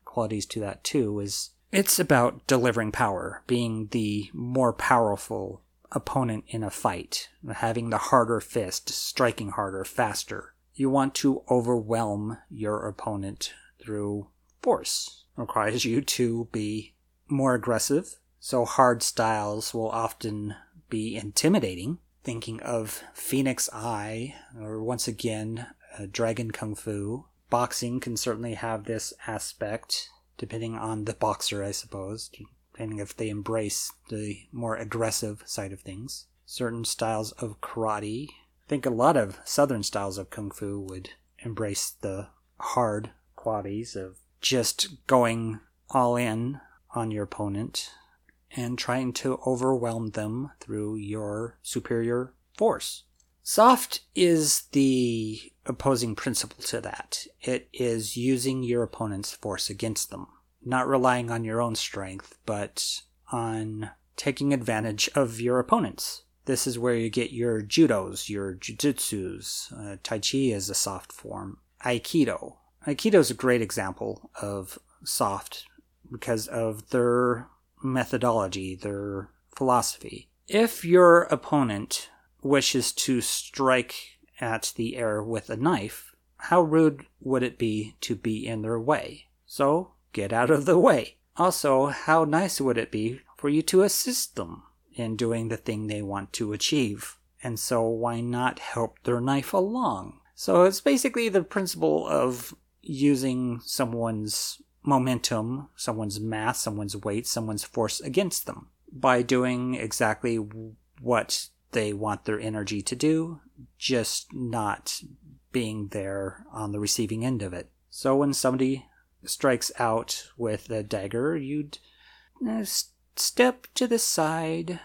[SPEAKER 1] qualities to that too, is it's about delivering power, being the more powerful opponent in a fight, having the harder fist, striking harder, faster. You want to overwhelm your opponent through force. It requires you to be more aggressive, so hard styles will often be intimidating. Thinking of Phoenix Eye, or once again, uh, Dragon Kung Fu. Boxing can certainly have this aspect, depending on the boxer, I suppose, depending if they embrace the more aggressive side of things. Certain styles of karate, I think a lot of southern styles of kung fu would embrace the hard qualities of just going all in on your opponent and trying to overwhelm them through your superior force. Soft is the opposing principle to that. It is using your opponent's force against them. Not relying on your own strength, but on taking advantage of your opponents. This is where you get your judos, your jujutsus. Uh, Tai Chi is a soft form. Aikido. Aikido is a great example of soft because of their methodology, their philosophy. If your opponent wishes to strike at the air with a knife, how rude would it be to be in their way? So, get out of the way. Also, how nice would it be for you to assist them in doing the thing they want to achieve? And so why not help their knife along? So it's basically the principle of using someone's momentum, someone's mass, someone's weight, someone's force against them by doing exactly what they want their energy to do, just not being there on the receiving end of it. So when somebody strikes out with a dagger, you'd uh, step to the side,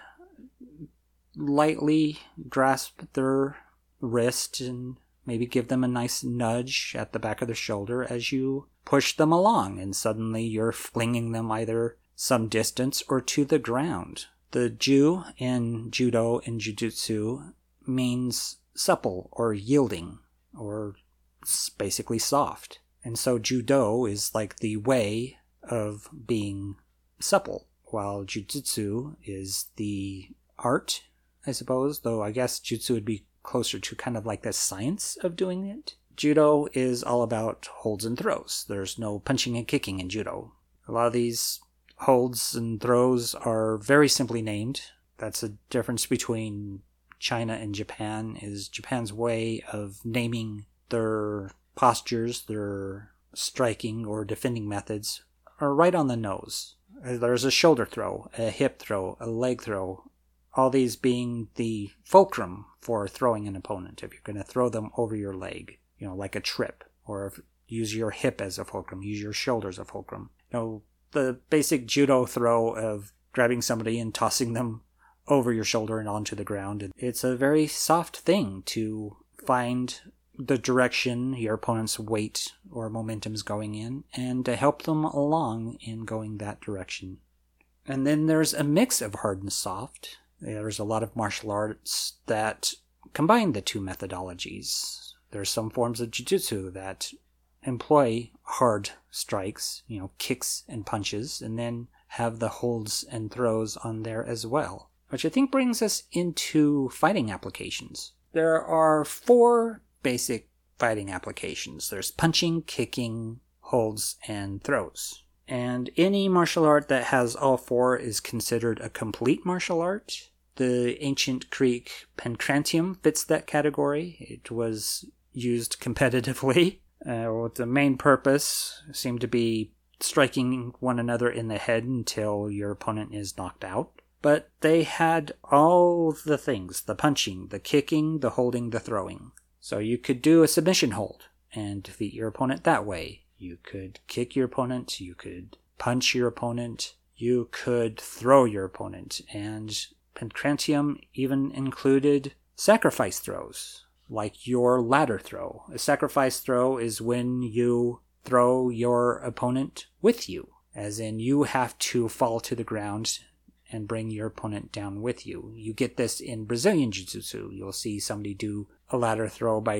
[SPEAKER 1] lightly grasp their wrist, and maybe give them a nice nudge at the back of the shoulder as you push them along, and suddenly you're flinging them either some distance or to the ground. The ju in judo and jujutsu means supple or yielding, or basically soft. And so judo is like the way of being supple, while jujutsu is the art, I suppose, though I guess jutsu would be closer to kind of like the science of doing it. Judo is all about holds and throws. There's no punching and kicking in judo. A lot of these holds and throws are very simply named. That's a difference between China and Japan, is Japan's way of naming their postures, their striking or defending methods are right on the nose. There's a shoulder throw, a hip throw, a leg throw, all these being the fulcrum for throwing an opponent. If you're going to throw them over your leg, you know, like a trip, or if, use your hip as a fulcrum, use your shoulder as a fulcrum. You know, the basic judo throw of grabbing somebody and tossing them over your shoulder and onto the ground. It's a very soft thing to find the direction your opponent's weight or momentum is going in, and to help them along in going that direction. And then there's a mix of hard and soft. There's a lot of martial arts that combine the two methodologies. There's some forms of jiu-jitsu that employ hard strikes, you know, kicks and punches, and then have the holds and throws on there as well, which I think brings us into fighting applications. There are four basic fighting applications. There's punching, kicking, holds, and throws. And any martial art that has all four is considered a complete martial art. The ancient Greek pancratium fits that category. It was used competitively. Uh, the main purpose seemed to be striking one another in the head until your opponent is knocked out. But they had all the things, the punching, the kicking, the holding, the throwing. So you could do a submission hold and defeat your opponent that way. You could kick your opponent, you could punch your opponent, you could throw your opponent. And pancratium even included sacrifice throws, like your ladder throw. A sacrifice throw is when you throw your opponent with you, as in you have to fall to the ground and bring your opponent down with you. You get this in Brazilian Jiu-Jitsu. You'll see somebody do a ladder throw by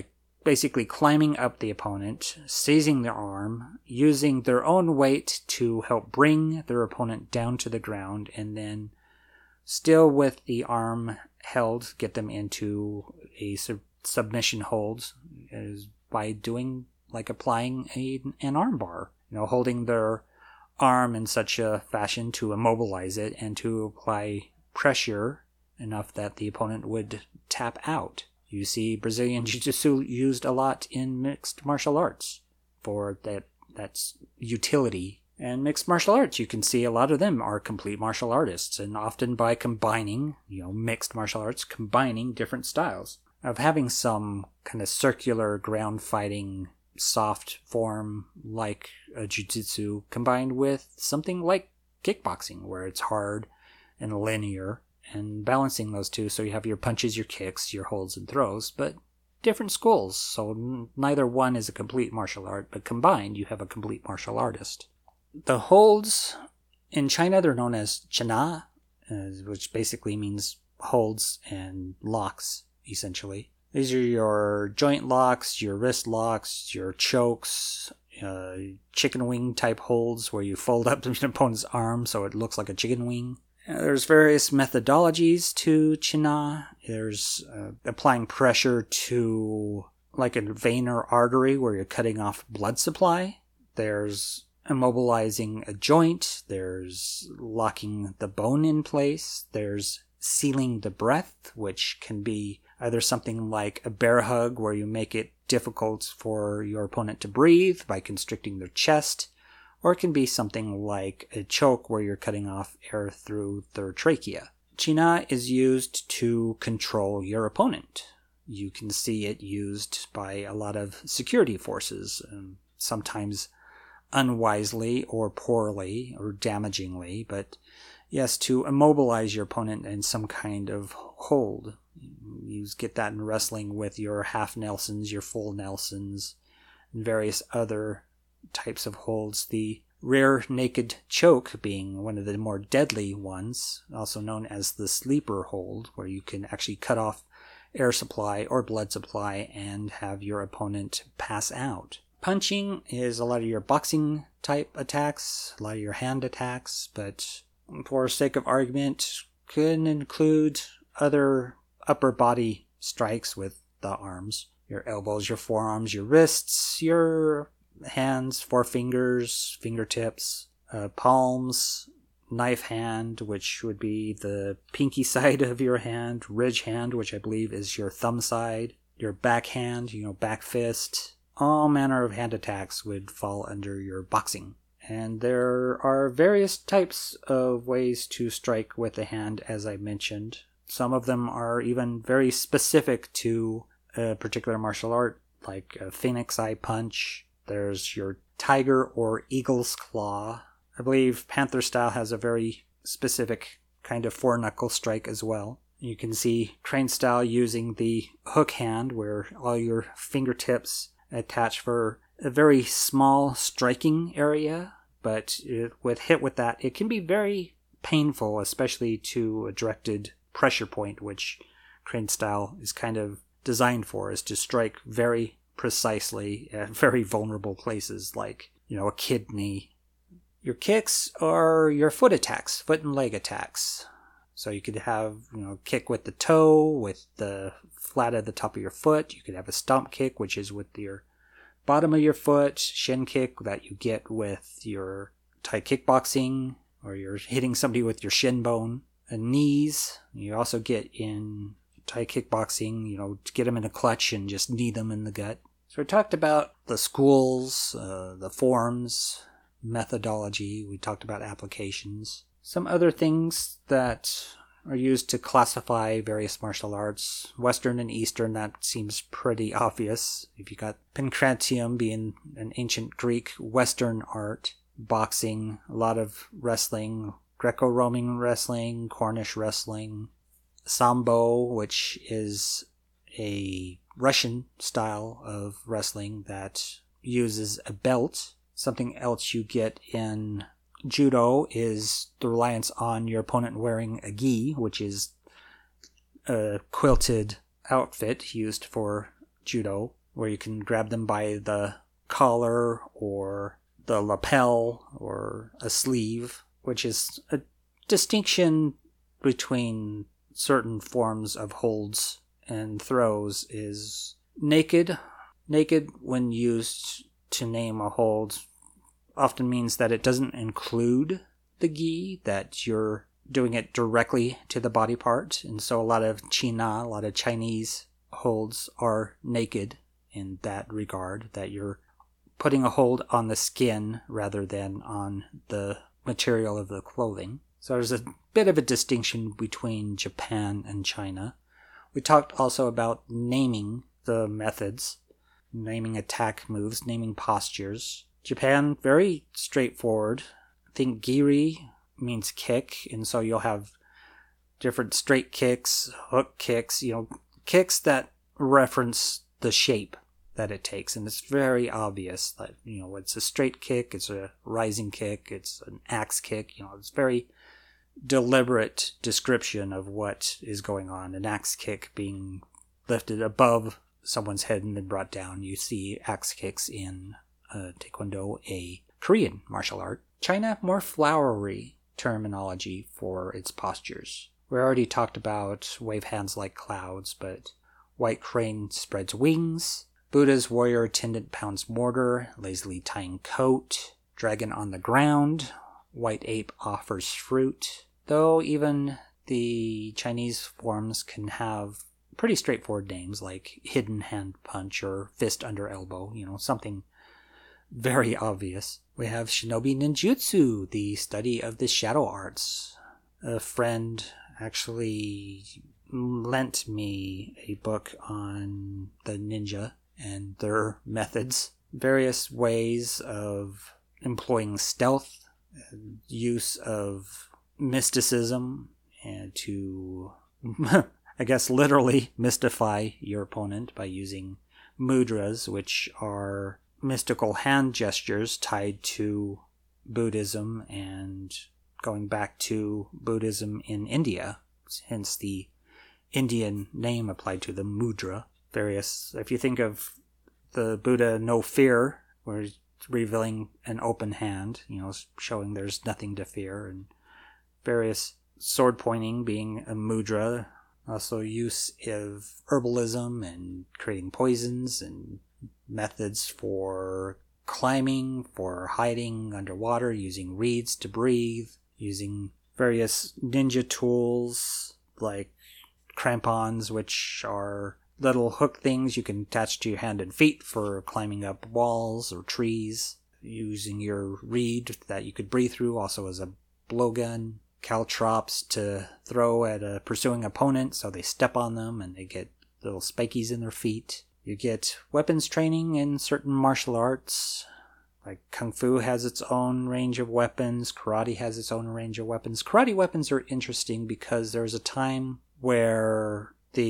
[SPEAKER 1] basically climbing up the opponent, seizing their arm, using their own weight to help bring their opponent down to the ground, and then still with the arm held, get them into a sub- submission hold is by doing, like applying a, an arm bar. You know, holding their arm in such a fashion to immobilize it and to apply pressure enough that the opponent would tap out. You see Brazilian Jiu-Jitsu used a lot in mixed martial arts for that that's utility. And mixed martial arts, you can see a lot of them are complete martial artists, and often by combining, you know, mixed martial arts, combining different styles of having some kind of circular ground fighting soft form like a jiu-jitsu combined with something like kickboxing where it's hard and linear, and balancing those two so you have your punches, your kicks, your holds and throws, but different schools. So n- neither one is a complete martial art, but combined you have a complete martial artist. The holds in China, they're known as china, uh, which basically means holds and locks, essentially. These are your joint locks, your wrist locks, your chokes, uh, chicken wing type holds where you fold up your opponent's arm so it looks like a chicken wing. Uh, there's various methodologies to china. There's uh, applying pressure to like a vein or artery where you're cutting off blood supply. There's immobilizing a joint. There's locking the bone in place. There's sealing the breath, which can be either something like a bear hug where you make it difficult for your opponent to breathe by constricting their chest, or it can be something like a choke where you're cutting off air through their trachea. China is used to control your opponent. You can see it used by a lot of security forces, um, sometimes unwisely or poorly or damagingly, but yes, to immobilize your opponent in some kind of hold. You get that in wrestling with your half Nelsons, your full Nelsons, and various other types of holds. The rear naked choke being one of the more deadly ones, also known as the sleeper hold, where you can actually cut off air supply or blood supply and have your opponent pass out. Punching is a lot of your boxing type attacks, a lot of your hand attacks, but for sake of argument, can include other upper body strikes with the arms. Your elbows, your forearms, your wrists, your hands, forefingers, fingertips, uh, palms, knife hand, which would be the pinky side of your hand, ridge hand, which I believe is your thumb side, your backhand, you know, back fist. All manner of hand attacks would fall under your boxing. And there are various types of ways to strike with the hand, as I mentioned. Some of them are even very specific to a particular martial art, like a Phoenix Eye Punch. There's your Tiger or Eagle's Claw. I believe Panther Style has a very specific kind of four-knuckle strike as well. You can see Crane Style using the hook hand, where all your fingertips attach for a very small striking area, but it, with hit with that, it can be very painful, especially to a directed pressure point, which Crane Style is kind of designed for, is to strike very precisely at very vulnerable places, like, you know, a kidney. Your kicks are your foot attacks, foot and leg attacks. So you could have, you know, kick with the toe, with the flat of the top of your foot. You could have a stomp kick, which is with your bottom of your foot. Shin kick that you get with your Thai kickboxing, or you're hitting somebody with your shin bone. And knees, you also get in Thai kickboxing, you know, to get them in a clutch and just knee them in the gut. So we talked about the schools, uh, the forms, methodology. We talked about applications. Some other things that are used to classify various martial arts. Western and Eastern, that seems pretty obvious. If you got Pancratium being an ancient Greek Western art, boxing, a lot of wrestling, Greco-Roman wrestling, Cornish wrestling, Sambo, which is a Russian style of wrestling that uses a belt. Something else you get in Judo is the reliance on your opponent wearing a gi, which is a quilted outfit used for Judo. where you can grab them by the collar or the lapel or a sleeve, which is a distinction between certain forms of holds and throws. Is naked. Naked, when used to name a hold, often means that it doesn't include the gi, that you're doing it directly to the body part. And so a lot of China, a lot of Chinese holds are naked in that regard, that you're putting a hold on the skin rather than on the material of the clothing. So there's a bit of a distinction between Japan and China. We talked also about naming the methods, naming attack moves, naming postures. Japan, very straightforward. I think giri means kick, and so you'll have different straight kicks, hook kicks, you know, kicks that reference the shape that it takes. And it's very obvious that, you know, it's a straight kick, it's a rising kick, it's an axe kick, you know, it's very deliberate description of what is going on. An axe kick being lifted above someone's head and then brought down. You see axe kicks in uh, Taekwondo, a Korean martial art. China, more flowery terminology for its postures. We already talked about wave hands like clouds, but white crane spreads wings. Buddha's warrior attendant pounds mortar, lazily tying coat. Dragon on the ground. White ape offers fruit. Though even the Chinese forms can have pretty straightforward names like hidden hand punch or fist under elbow, you know, something very obvious. We have shinobi ninjutsu, the study of the shadow arts. A friend actually lent me a book on the ninja and their methods, various ways of employing stealth, use of mysticism, and to, I guess, literally mystify your opponent by using mudras, which are mystical hand gestures tied to Buddhism and going back to Buddhism in India, hence the Indian name applied to the mudra. Various, if you think of the Buddha no fear, where he's revealing an open hand, you know, showing there's nothing to fear, and various sword pointing being a mudra, also use of herbalism and creating poisons and methods for climbing, for hiding underwater, using reeds to breathe, using various ninja tools like crampons, which are little hook things you can attach to your hand and feet for climbing up walls or trees, using your reed that you could breathe through also as a blowgun, caltrops to throw at a pursuing opponent so they step on them and they get little spikies in their feet. You get weapons training in certain martial arts, like Kung Fu has its own range of weapons, Karate has its own range of weapons. Karate weapons are interesting because there's a time where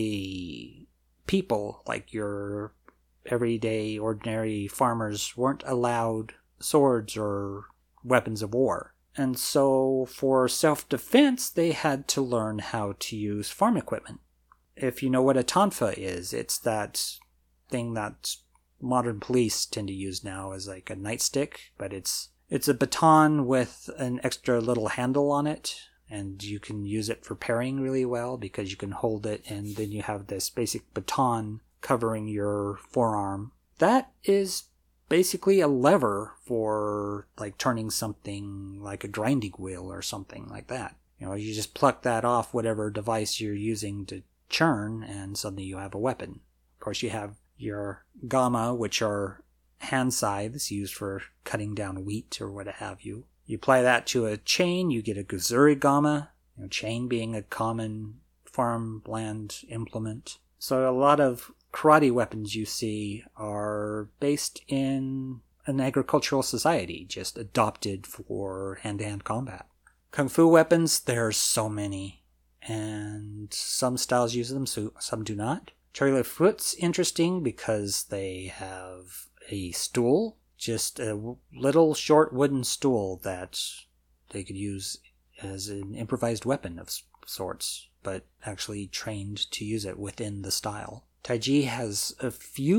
[SPEAKER 1] the people, like your everyday, ordinary farmers, weren't allowed swords or weapons of war. And so for self-defense, they had to learn how to use farm equipment. If you know what a tonfa is, it's that thing that modern police tend to use now as like a nightstick, but it's it's a baton with an extra little handle on it, and you can use it for parrying really well because you can hold it and then you have this basic baton covering your forearm. That is basically a lever for like turning something like a grinding wheel or something like that. You know, you just pluck that off whatever device you're using to churn and suddenly you have a weapon. Of course, you have your gama, which are hand scythes used for cutting down wheat or what have you. You apply that to a chain, you get a guzuri gama, you know, chain being a common farmland implement. So a lot of karate weapons you see are based in an agricultural society, just adopted for hand-to-hand combat. Kung Fu weapons, there's so many, and some styles use them, so some do not. Cherry Left Foot's interesting because they have a stool, just a little short wooden stool that they could use as an improvised weapon of sorts, but actually trained to use it within the style. Taiji has a few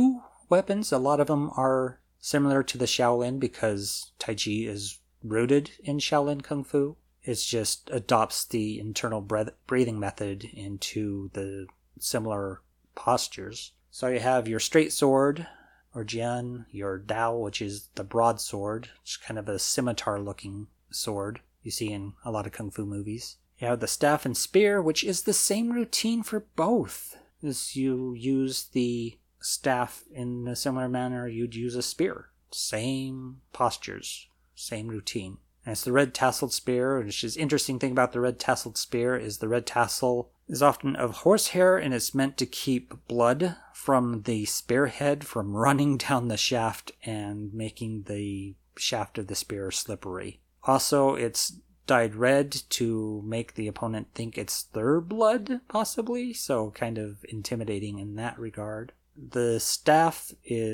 [SPEAKER 1] weapons. A lot of them are similar to the Shaolin because Tai Chi is rooted in Shaolin Kung Fu. It just adopts the internal breath- breathing method into the similar postures. So you have your straight sword, or jian, your dao, which is the broadsword. It's kind of a scimitar-looking sword you see in a lot of Kung Fu movies. You have the staff and spear, which is the same routine for both. As you use the staff in a similar manner you'd use a spear. Same postures, same routine. And it's the red tasseled spear, which is interesting thing about the red tasseled spear is the red tassel is often of horsehair, and it's meant to keep blood from the spearhead from running down the shaft and making the shaft of the spear slippery. Also, it's dyed red to make the opponent think it's their blood, possibly, so kind of intimidating in that regard. The staff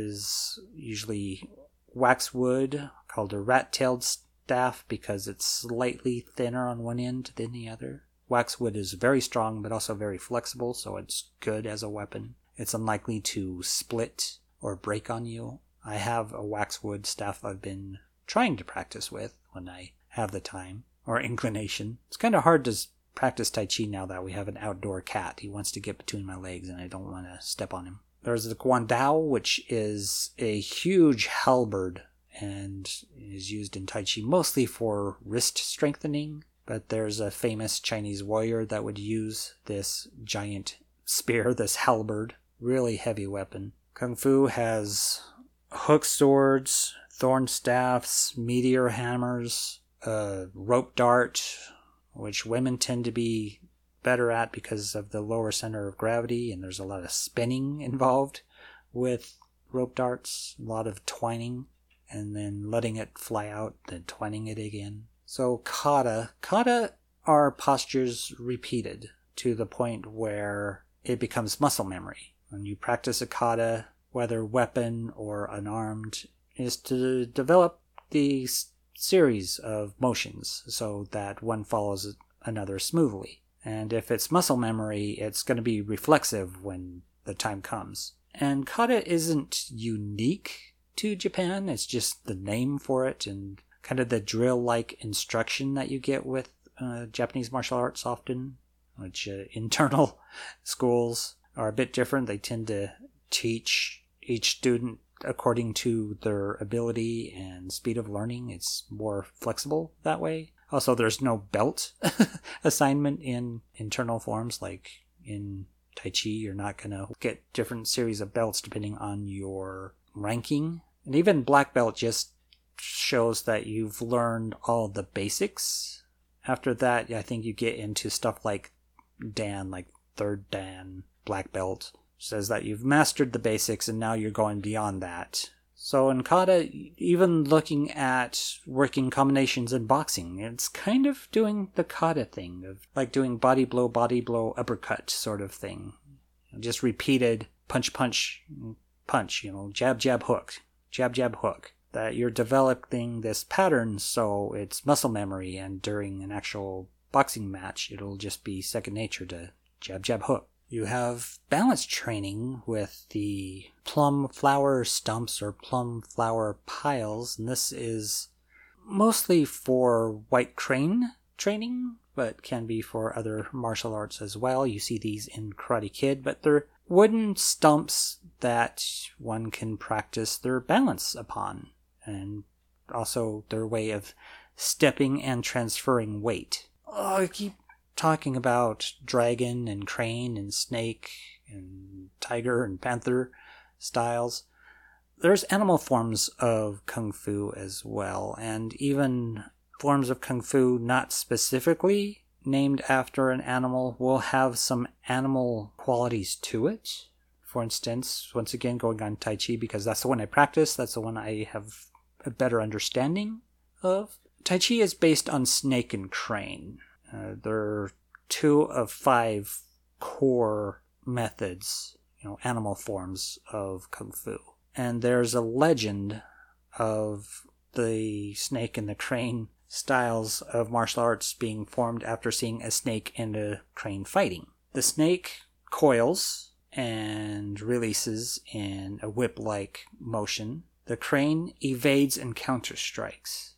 [SPEAKER 1] is usually waxwood, called a rat-tailed staff because it's slightly thinner on one end than the other. Waxwood is very strong but also very flexible, so it's good as a weapon. It's unlikely to split or break on you. I have a waxwood staff I've been trying to practice with when I have the time or inclination. It's kind of hard to practice Tai Chi now that we have an outdoor cat. He wants to get between my legs and I don't want to step on him. There's the Guandao, which is a huge halberd and is used in Tai Chi mostly for wrist strengthening. But there's a famous Chinese warrior that would use this giant spear, this halberd, really heavy weapon. Kung Fu has hook swords, thorn staffs, meteor hammers, a rope dart, which women tend to be better at because of the lower center of gravity, and there's a lot of spinning involved with rope darts, a lot of twining, and then letting it fly out, then twining it again. So kata. Kata are postures repeated to the point where it becomes muscle memory. When you practice a kata, whether weapon or unarmed, is to develop the series of motions so that one follows another smoothly. And if it's muscle memory, it's going to be reflexive when the time comes. And kata isn't unique to Japan, it's just the name for it and kind of the drill-like instruction that you get with uh, Japanese martial arts often, which uh, internal schools are a bit different. They tend to teach each student according to their ability and speed of learning. It's more flexible that way. Also, there's no belt assignment in internal forms. Like in Tai Chi, you're not going to get different series of belts depending on your ranking. And even black belt just shows that you've learned all the basics. After that, I think you get into stuff like Dan, like third Dan, black belt. Says that you've mastered the basics and now you're going beyond that. So in kata, even looking at working combinations in boxing, it's kind of doing the kata thing, of like doing body blow, body blow, uppercut sort of thing. Just repeated punch, punch, punch, you know, jab, jab, hook, jab, jab, hook. That you're developing this pattern so it's muscle memory, and during an actual boxing match, it'll just be second nature to jab, jab, hook. You have balance training with the plum flower stumps or plum flower piles, and this is mostly for white crane training, but can be for other martial arts as well. You see these in Karate Kid, but they're wooden stumps that one can practice their balance upon, and also their way of stepping and transferring weight. Oh, I keep talking about dragon and crane and snake and tiger and panther styles. There's animal forms of Kung Fu as well, and even forms of Kung Fu not specifically named after an animal will have some animal qualities to it. For instance, once again going on Tai Chi because that's the one I practice, that's the one I have a better understanding of. Tai Chi is based on snake and crane. Uh, there are two of five core methods, you know, animal forms of Kung Fu. And there's a legend of the snake and the crane styles of martial arts being formed after seeing a snake and a crane fighting. The snake coils and releases in a whip-like motion. The crane evades and counter-strikes.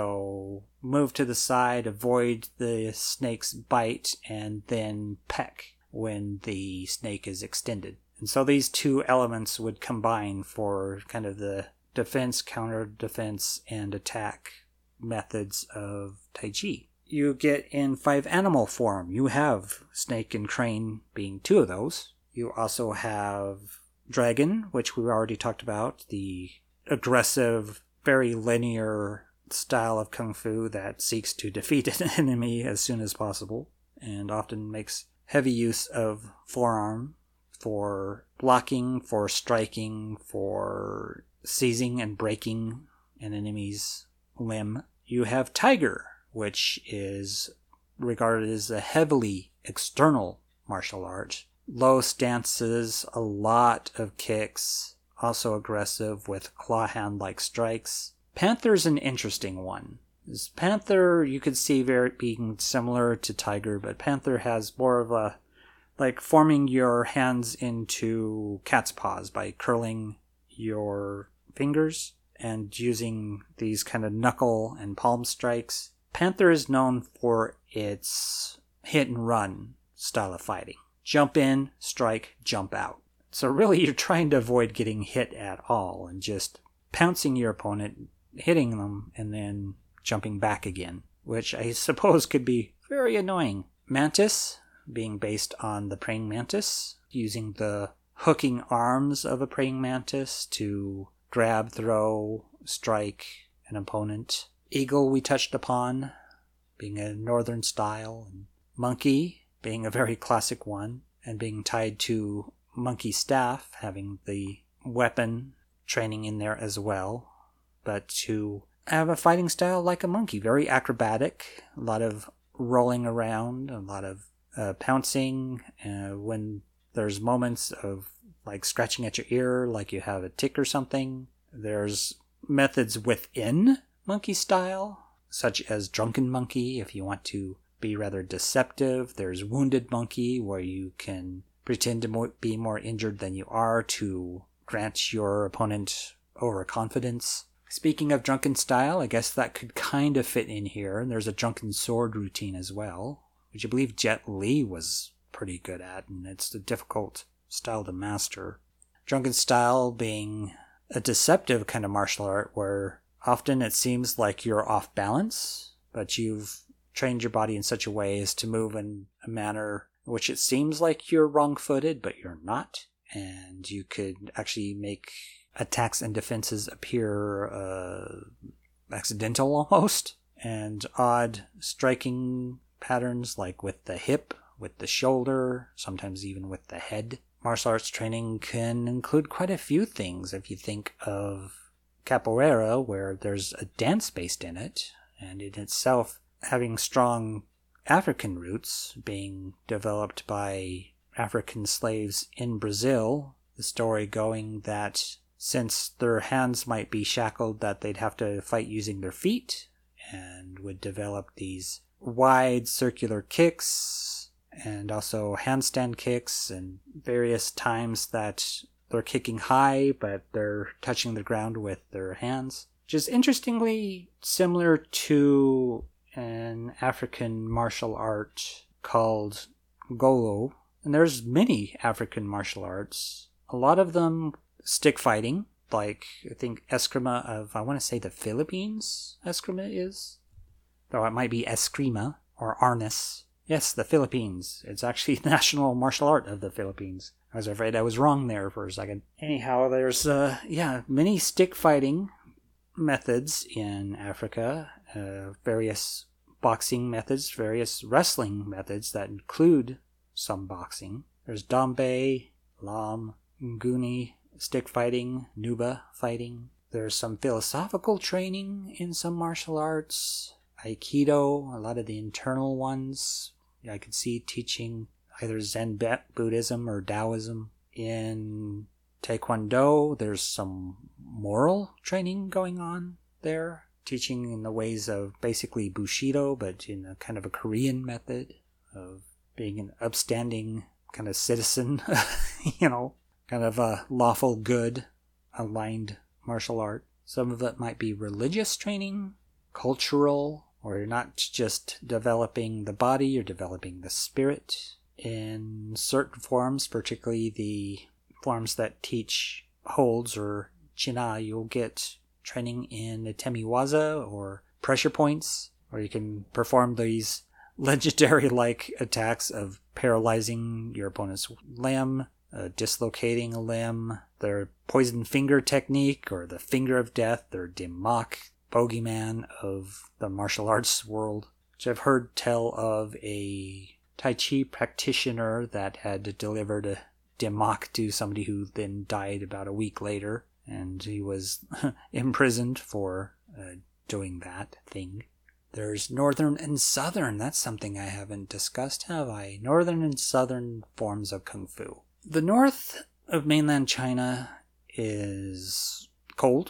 [SPEAKER 1] So move to the side, avoid the snake's bite, and then peck when the snake is extended. And so these two elements would combine for kind of the defense, counter-defense, and attack methods of Tai Chi. You get in five animal form. You have snake and crane being two of those. You also have dragon, which we've already talked about, the aggressive, very linear style of kung fu that seeks to defeat an enemy as soon as possible, and often makes heavy use of forearm for blocking, for striking, for seizing and breaking an enemy's limb. You have tiger, which is regarded as a heavily external martial art. Low stances, a lot of kicks, also aggressive with claw hand-like strikes. Panther's an interesting one. This Panther, you could see very being similar to Tiger, but Panther has more of a, like forming your hands into cat's paws by curling your fingers and using these kind of knuckle and palm strikes. Panther is known for its hit and run style of fighting. Jump in, strike, jump out. So really you're trying to avoid getting hit at all and just pouncing your opponent, hitting them, and then jumping back again, which I suppose could be very annoying. Mantis, being based on the praying mantis, using the hooking arms of a praying mantis to grab, throw, strike an opponent. Eagle we touched upon, being a northern style. And monkey, being a very classic one, and being tied to monkey staff, having the weapon training in there as well. But to have a fighting style like a monkey, very acrobatic, a lot of rolling around, a lot of uh, pouncing, uh, when there's moments of like scratching at your ear, like you have a tick or something. There's methods within monkey style, such as drunken monkey, if you want to be rather deceptive. There's wounded monkey, where you can pretend to mo- be more injured than you are to grant your opponent overconfidence. Speaking of drunken style, I guess that could kind of fit in here. And there's a drunken sword routine as well, which I believe Jet Li was pretty good at, and it's a difficult style to master. Drunken style being a deceptive kind of martial art where often it seems like you're off balance, but you've trained your body in such a way as to move in a manner in which it seems like you're wrong-footed, but you're not. And you could actually make attacks and defenses appear uh, accidental almost, and odd striking patterns like with the hip, with the shoulder, sometimes even with the head. Martial arts training can include quite a few things. If you think of capoeira, where there's a dance based in it, and in itself having strong African roots, being developed by African slaves in Brazil, the story going that since their hands might be shackled, that they'd have to fight using their feet, and would develop these wide circular kicks, and also handstand kicks, and various times that they're kicking high, but they're touching the ground with their hands. Which is interestingly similar to an African martial art called Golo. And there's many African martial arts. A lot of them stick fighting, like I think Eskrima of, I want to say the Philippines, Eskrima is. Though it might be Eskrima or Arnis. Yes, the Philippines. It's actually the national martial art of the Philippines. I was afraid I was wrong there for a second. Anyhow, there's, uh, yeah, many stick fighting methods in Africa. Uh, various boxing methods, various wrestling methods that include some boxing. There's Dambe, Lam, Nguni, stick fighting, Nuba fighting. There's some philosophical training in some martial arts. Aikido, a lot of the internal ones. I could see teaching either Zen Buddhism or Taoism. In Taekwondo, there's some moral training going on there. Teaching in the ways of basically Bushido, but in a kind of a Korean method of being an upstanding kind of citizen, you know, kind of a lawful good aligned martial art. Some of it might be religious training, cultural, or you're not just developing the body, you're developing the spirit. In certain forms, particularly the forms that teach holds or china, you'll get training in the temiwaza or pressure points, or you can perform these legendary-like attacks of paralyzing your opponent's limb, uh, dislocating a limb, their poison finger technique, or the finger of death, or Dimmak, bogeyman of the martial arts world, which I've heard tell of a Tai Chi practitioner that had delivered a Dimmak to somebody who then died about a week later, and he was imprisoned for uh, doing that thing. There's northern and southern. That's something I haven't discussed, have I? Northern and southern forms of Kung Fu. The north of mainland China is cold,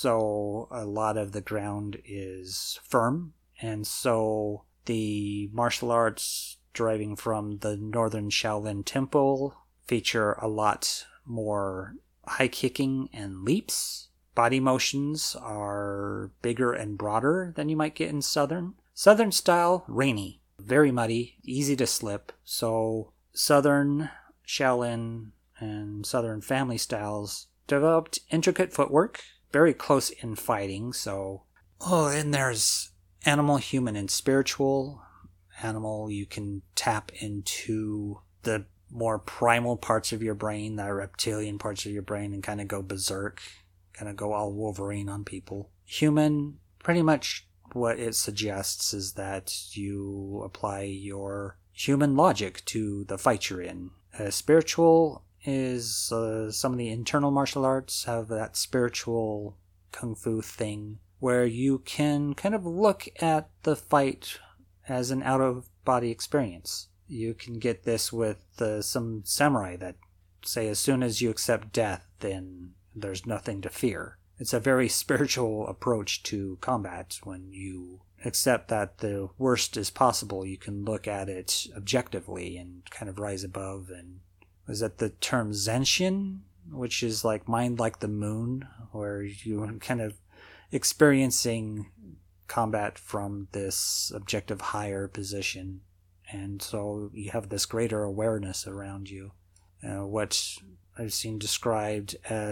[SPEAKER 1] so a lot of the ground is firm, and so the martial arts deriving from the northern Shaolin Temple feature a lot more high kicking and leaps. Body motions are bigger and broader than you might get in southern. Southern style, rainy, very muddy, easy to slip. So southern Shaolin and southern family styles developed intricate footwork, very close in fighting. So, oh, and there's animal, human, and spiritual. Animal, you can tap into the more primal parts of your brain, the reptilian parts of your brain, and kind of go berserk, kind of go all Wolverine on people. Human, pretty much what it suggests is that you apply your human logic to the fight you're in. Uh, spiritual is uh, some of the internal martial arts have that spiritual kung fu thing where you can kind of look at the fight as an out-of-body experience. You can get this with uh, some samurai that say as soon as you accept death, then there's nothing to fear. It's a very spiritual approach to combat. When you accept that the worst is possible, you can look at it objectively and kind of rise above. And was that the term Zenshin, which is like mind like the moon, where you're kind of experiencing combat from this objective higher position, and so you have this greater awareness around you. Uh, what I've seen described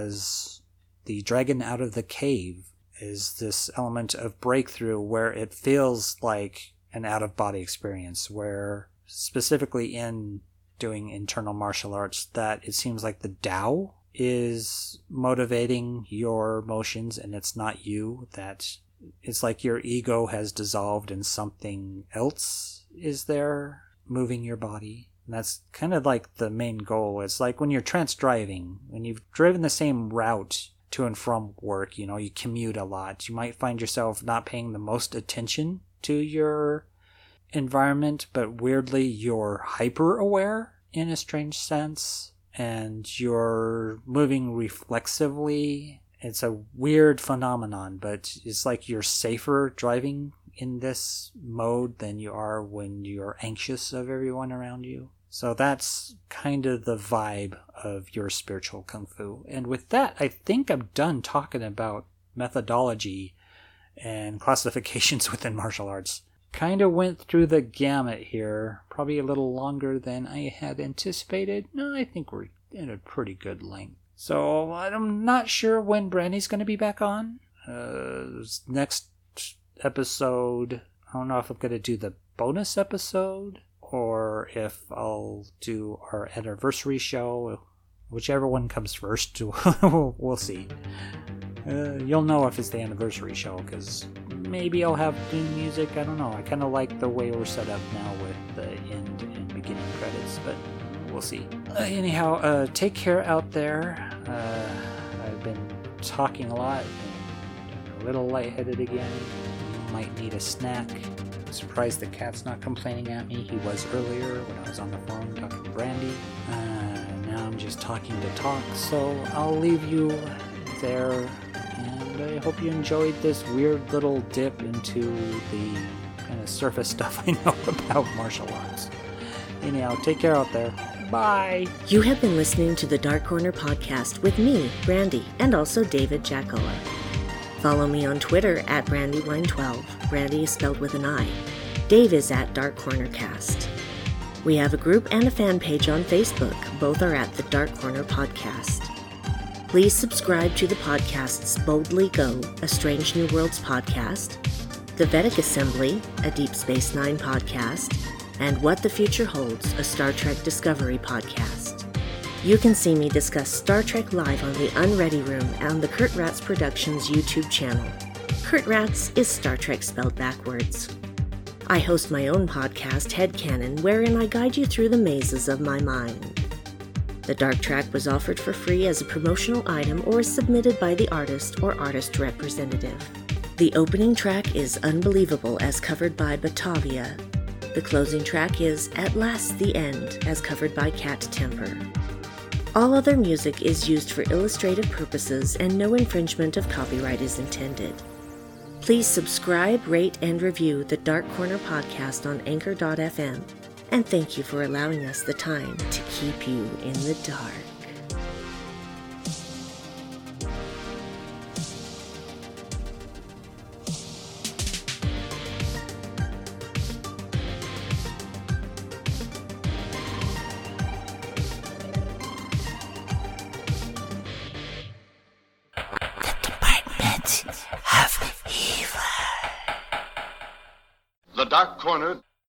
[SPEAKER 1] as the dragon out of the cave is this element of breakthrough where it feels like an out-of-body experience, where specifically in doing internal martial arts that it seems like the Tao is motivating your motions and it's not you, that it's like your ego has dissolved and something else is there moving your body. And that's kind of like the main goal. It's like when you're trance driving, when you've driven the same route to and from work, you know, you commute a lot. You might find yourself not paying the most attention to your environment, but weirdly you're hyper aware in a strange sense, and you're moving reflexively. It's a weird phenomenon, but it's like you're safer driving in this mode than you are when you're anxious of everyone around you. So that's kind of the vibe of your spiritual kung fu. And with that, I think I'm done talking about methodology and classifications within martial arts. Kind of went through the gamut here, probably a little longer than I had anticipated. No, I think we're in a pretty good length. So I'm not sure when Brandy's going to be back on. Uh, next episode, I don't know if I'm going to do the bonus episode or if I'll do our anniversary show. Whichever one comes first, we'll see. Uh, you'll know if it's the anniversary show, because maybe I'll have new music. I don't know. I kind of like the way we're set up now with the end and beginning credits, but we'll see. Uh, anyhow, uh, take care out there. Uh, I've been talking a lot and a little lightheaded again. Might need a snack. I'm surprised the cat's not complaining at me. He was earlier when I was on the phone talking to Brandy. Uh, now I'm just talking to talk, so I'll leave you there. And I hope you enjoyed this weird little dip into the kind of surface stuff I know about martial arts. Anyhow, take care out there. Bye. Bye.
[SPEAKER 3] You have been listening to the Dark Corner podcast with me, Brandy, and also David Jackola. Follow me on Twitter at Brandywine twelve. Brandy is spelled with an I. Dave is at Dark Corner Cast. We have a group and a fan page on Facebook. Both are at the Dark Corner Podcast. Please subscribe to the podcasts Boldly Go, a Strange New Worlds podcast, The Vedic Assembly, a Deep Space Nine podcast, and What the Future Holds, a Star Trek Discovery podcast. You can see me discuss Star Trek live on the Unready Room on the Kurt Ratz Productions YouTube channel. Kurt Ratz is Star Trek spelled backwards. I host my own podcast, Headcanon, wherein I guide you through the mazes of my mind. The Dark Track was offered for free as a promotional item or is submitted by the artist or artist representative. The opening track is Unbelievable as covered by Batavia. The closing track is At Last the End as covered by Cat Temper. All other music is used for illustrative purposes and no infringement of copyright is intended. Please subscribe, rate, and review the Dark Corner podcast on anchor dot f m. And thank you for allowing us the time to keep you in the dark.
[SPEAKER 4] The Dark Corner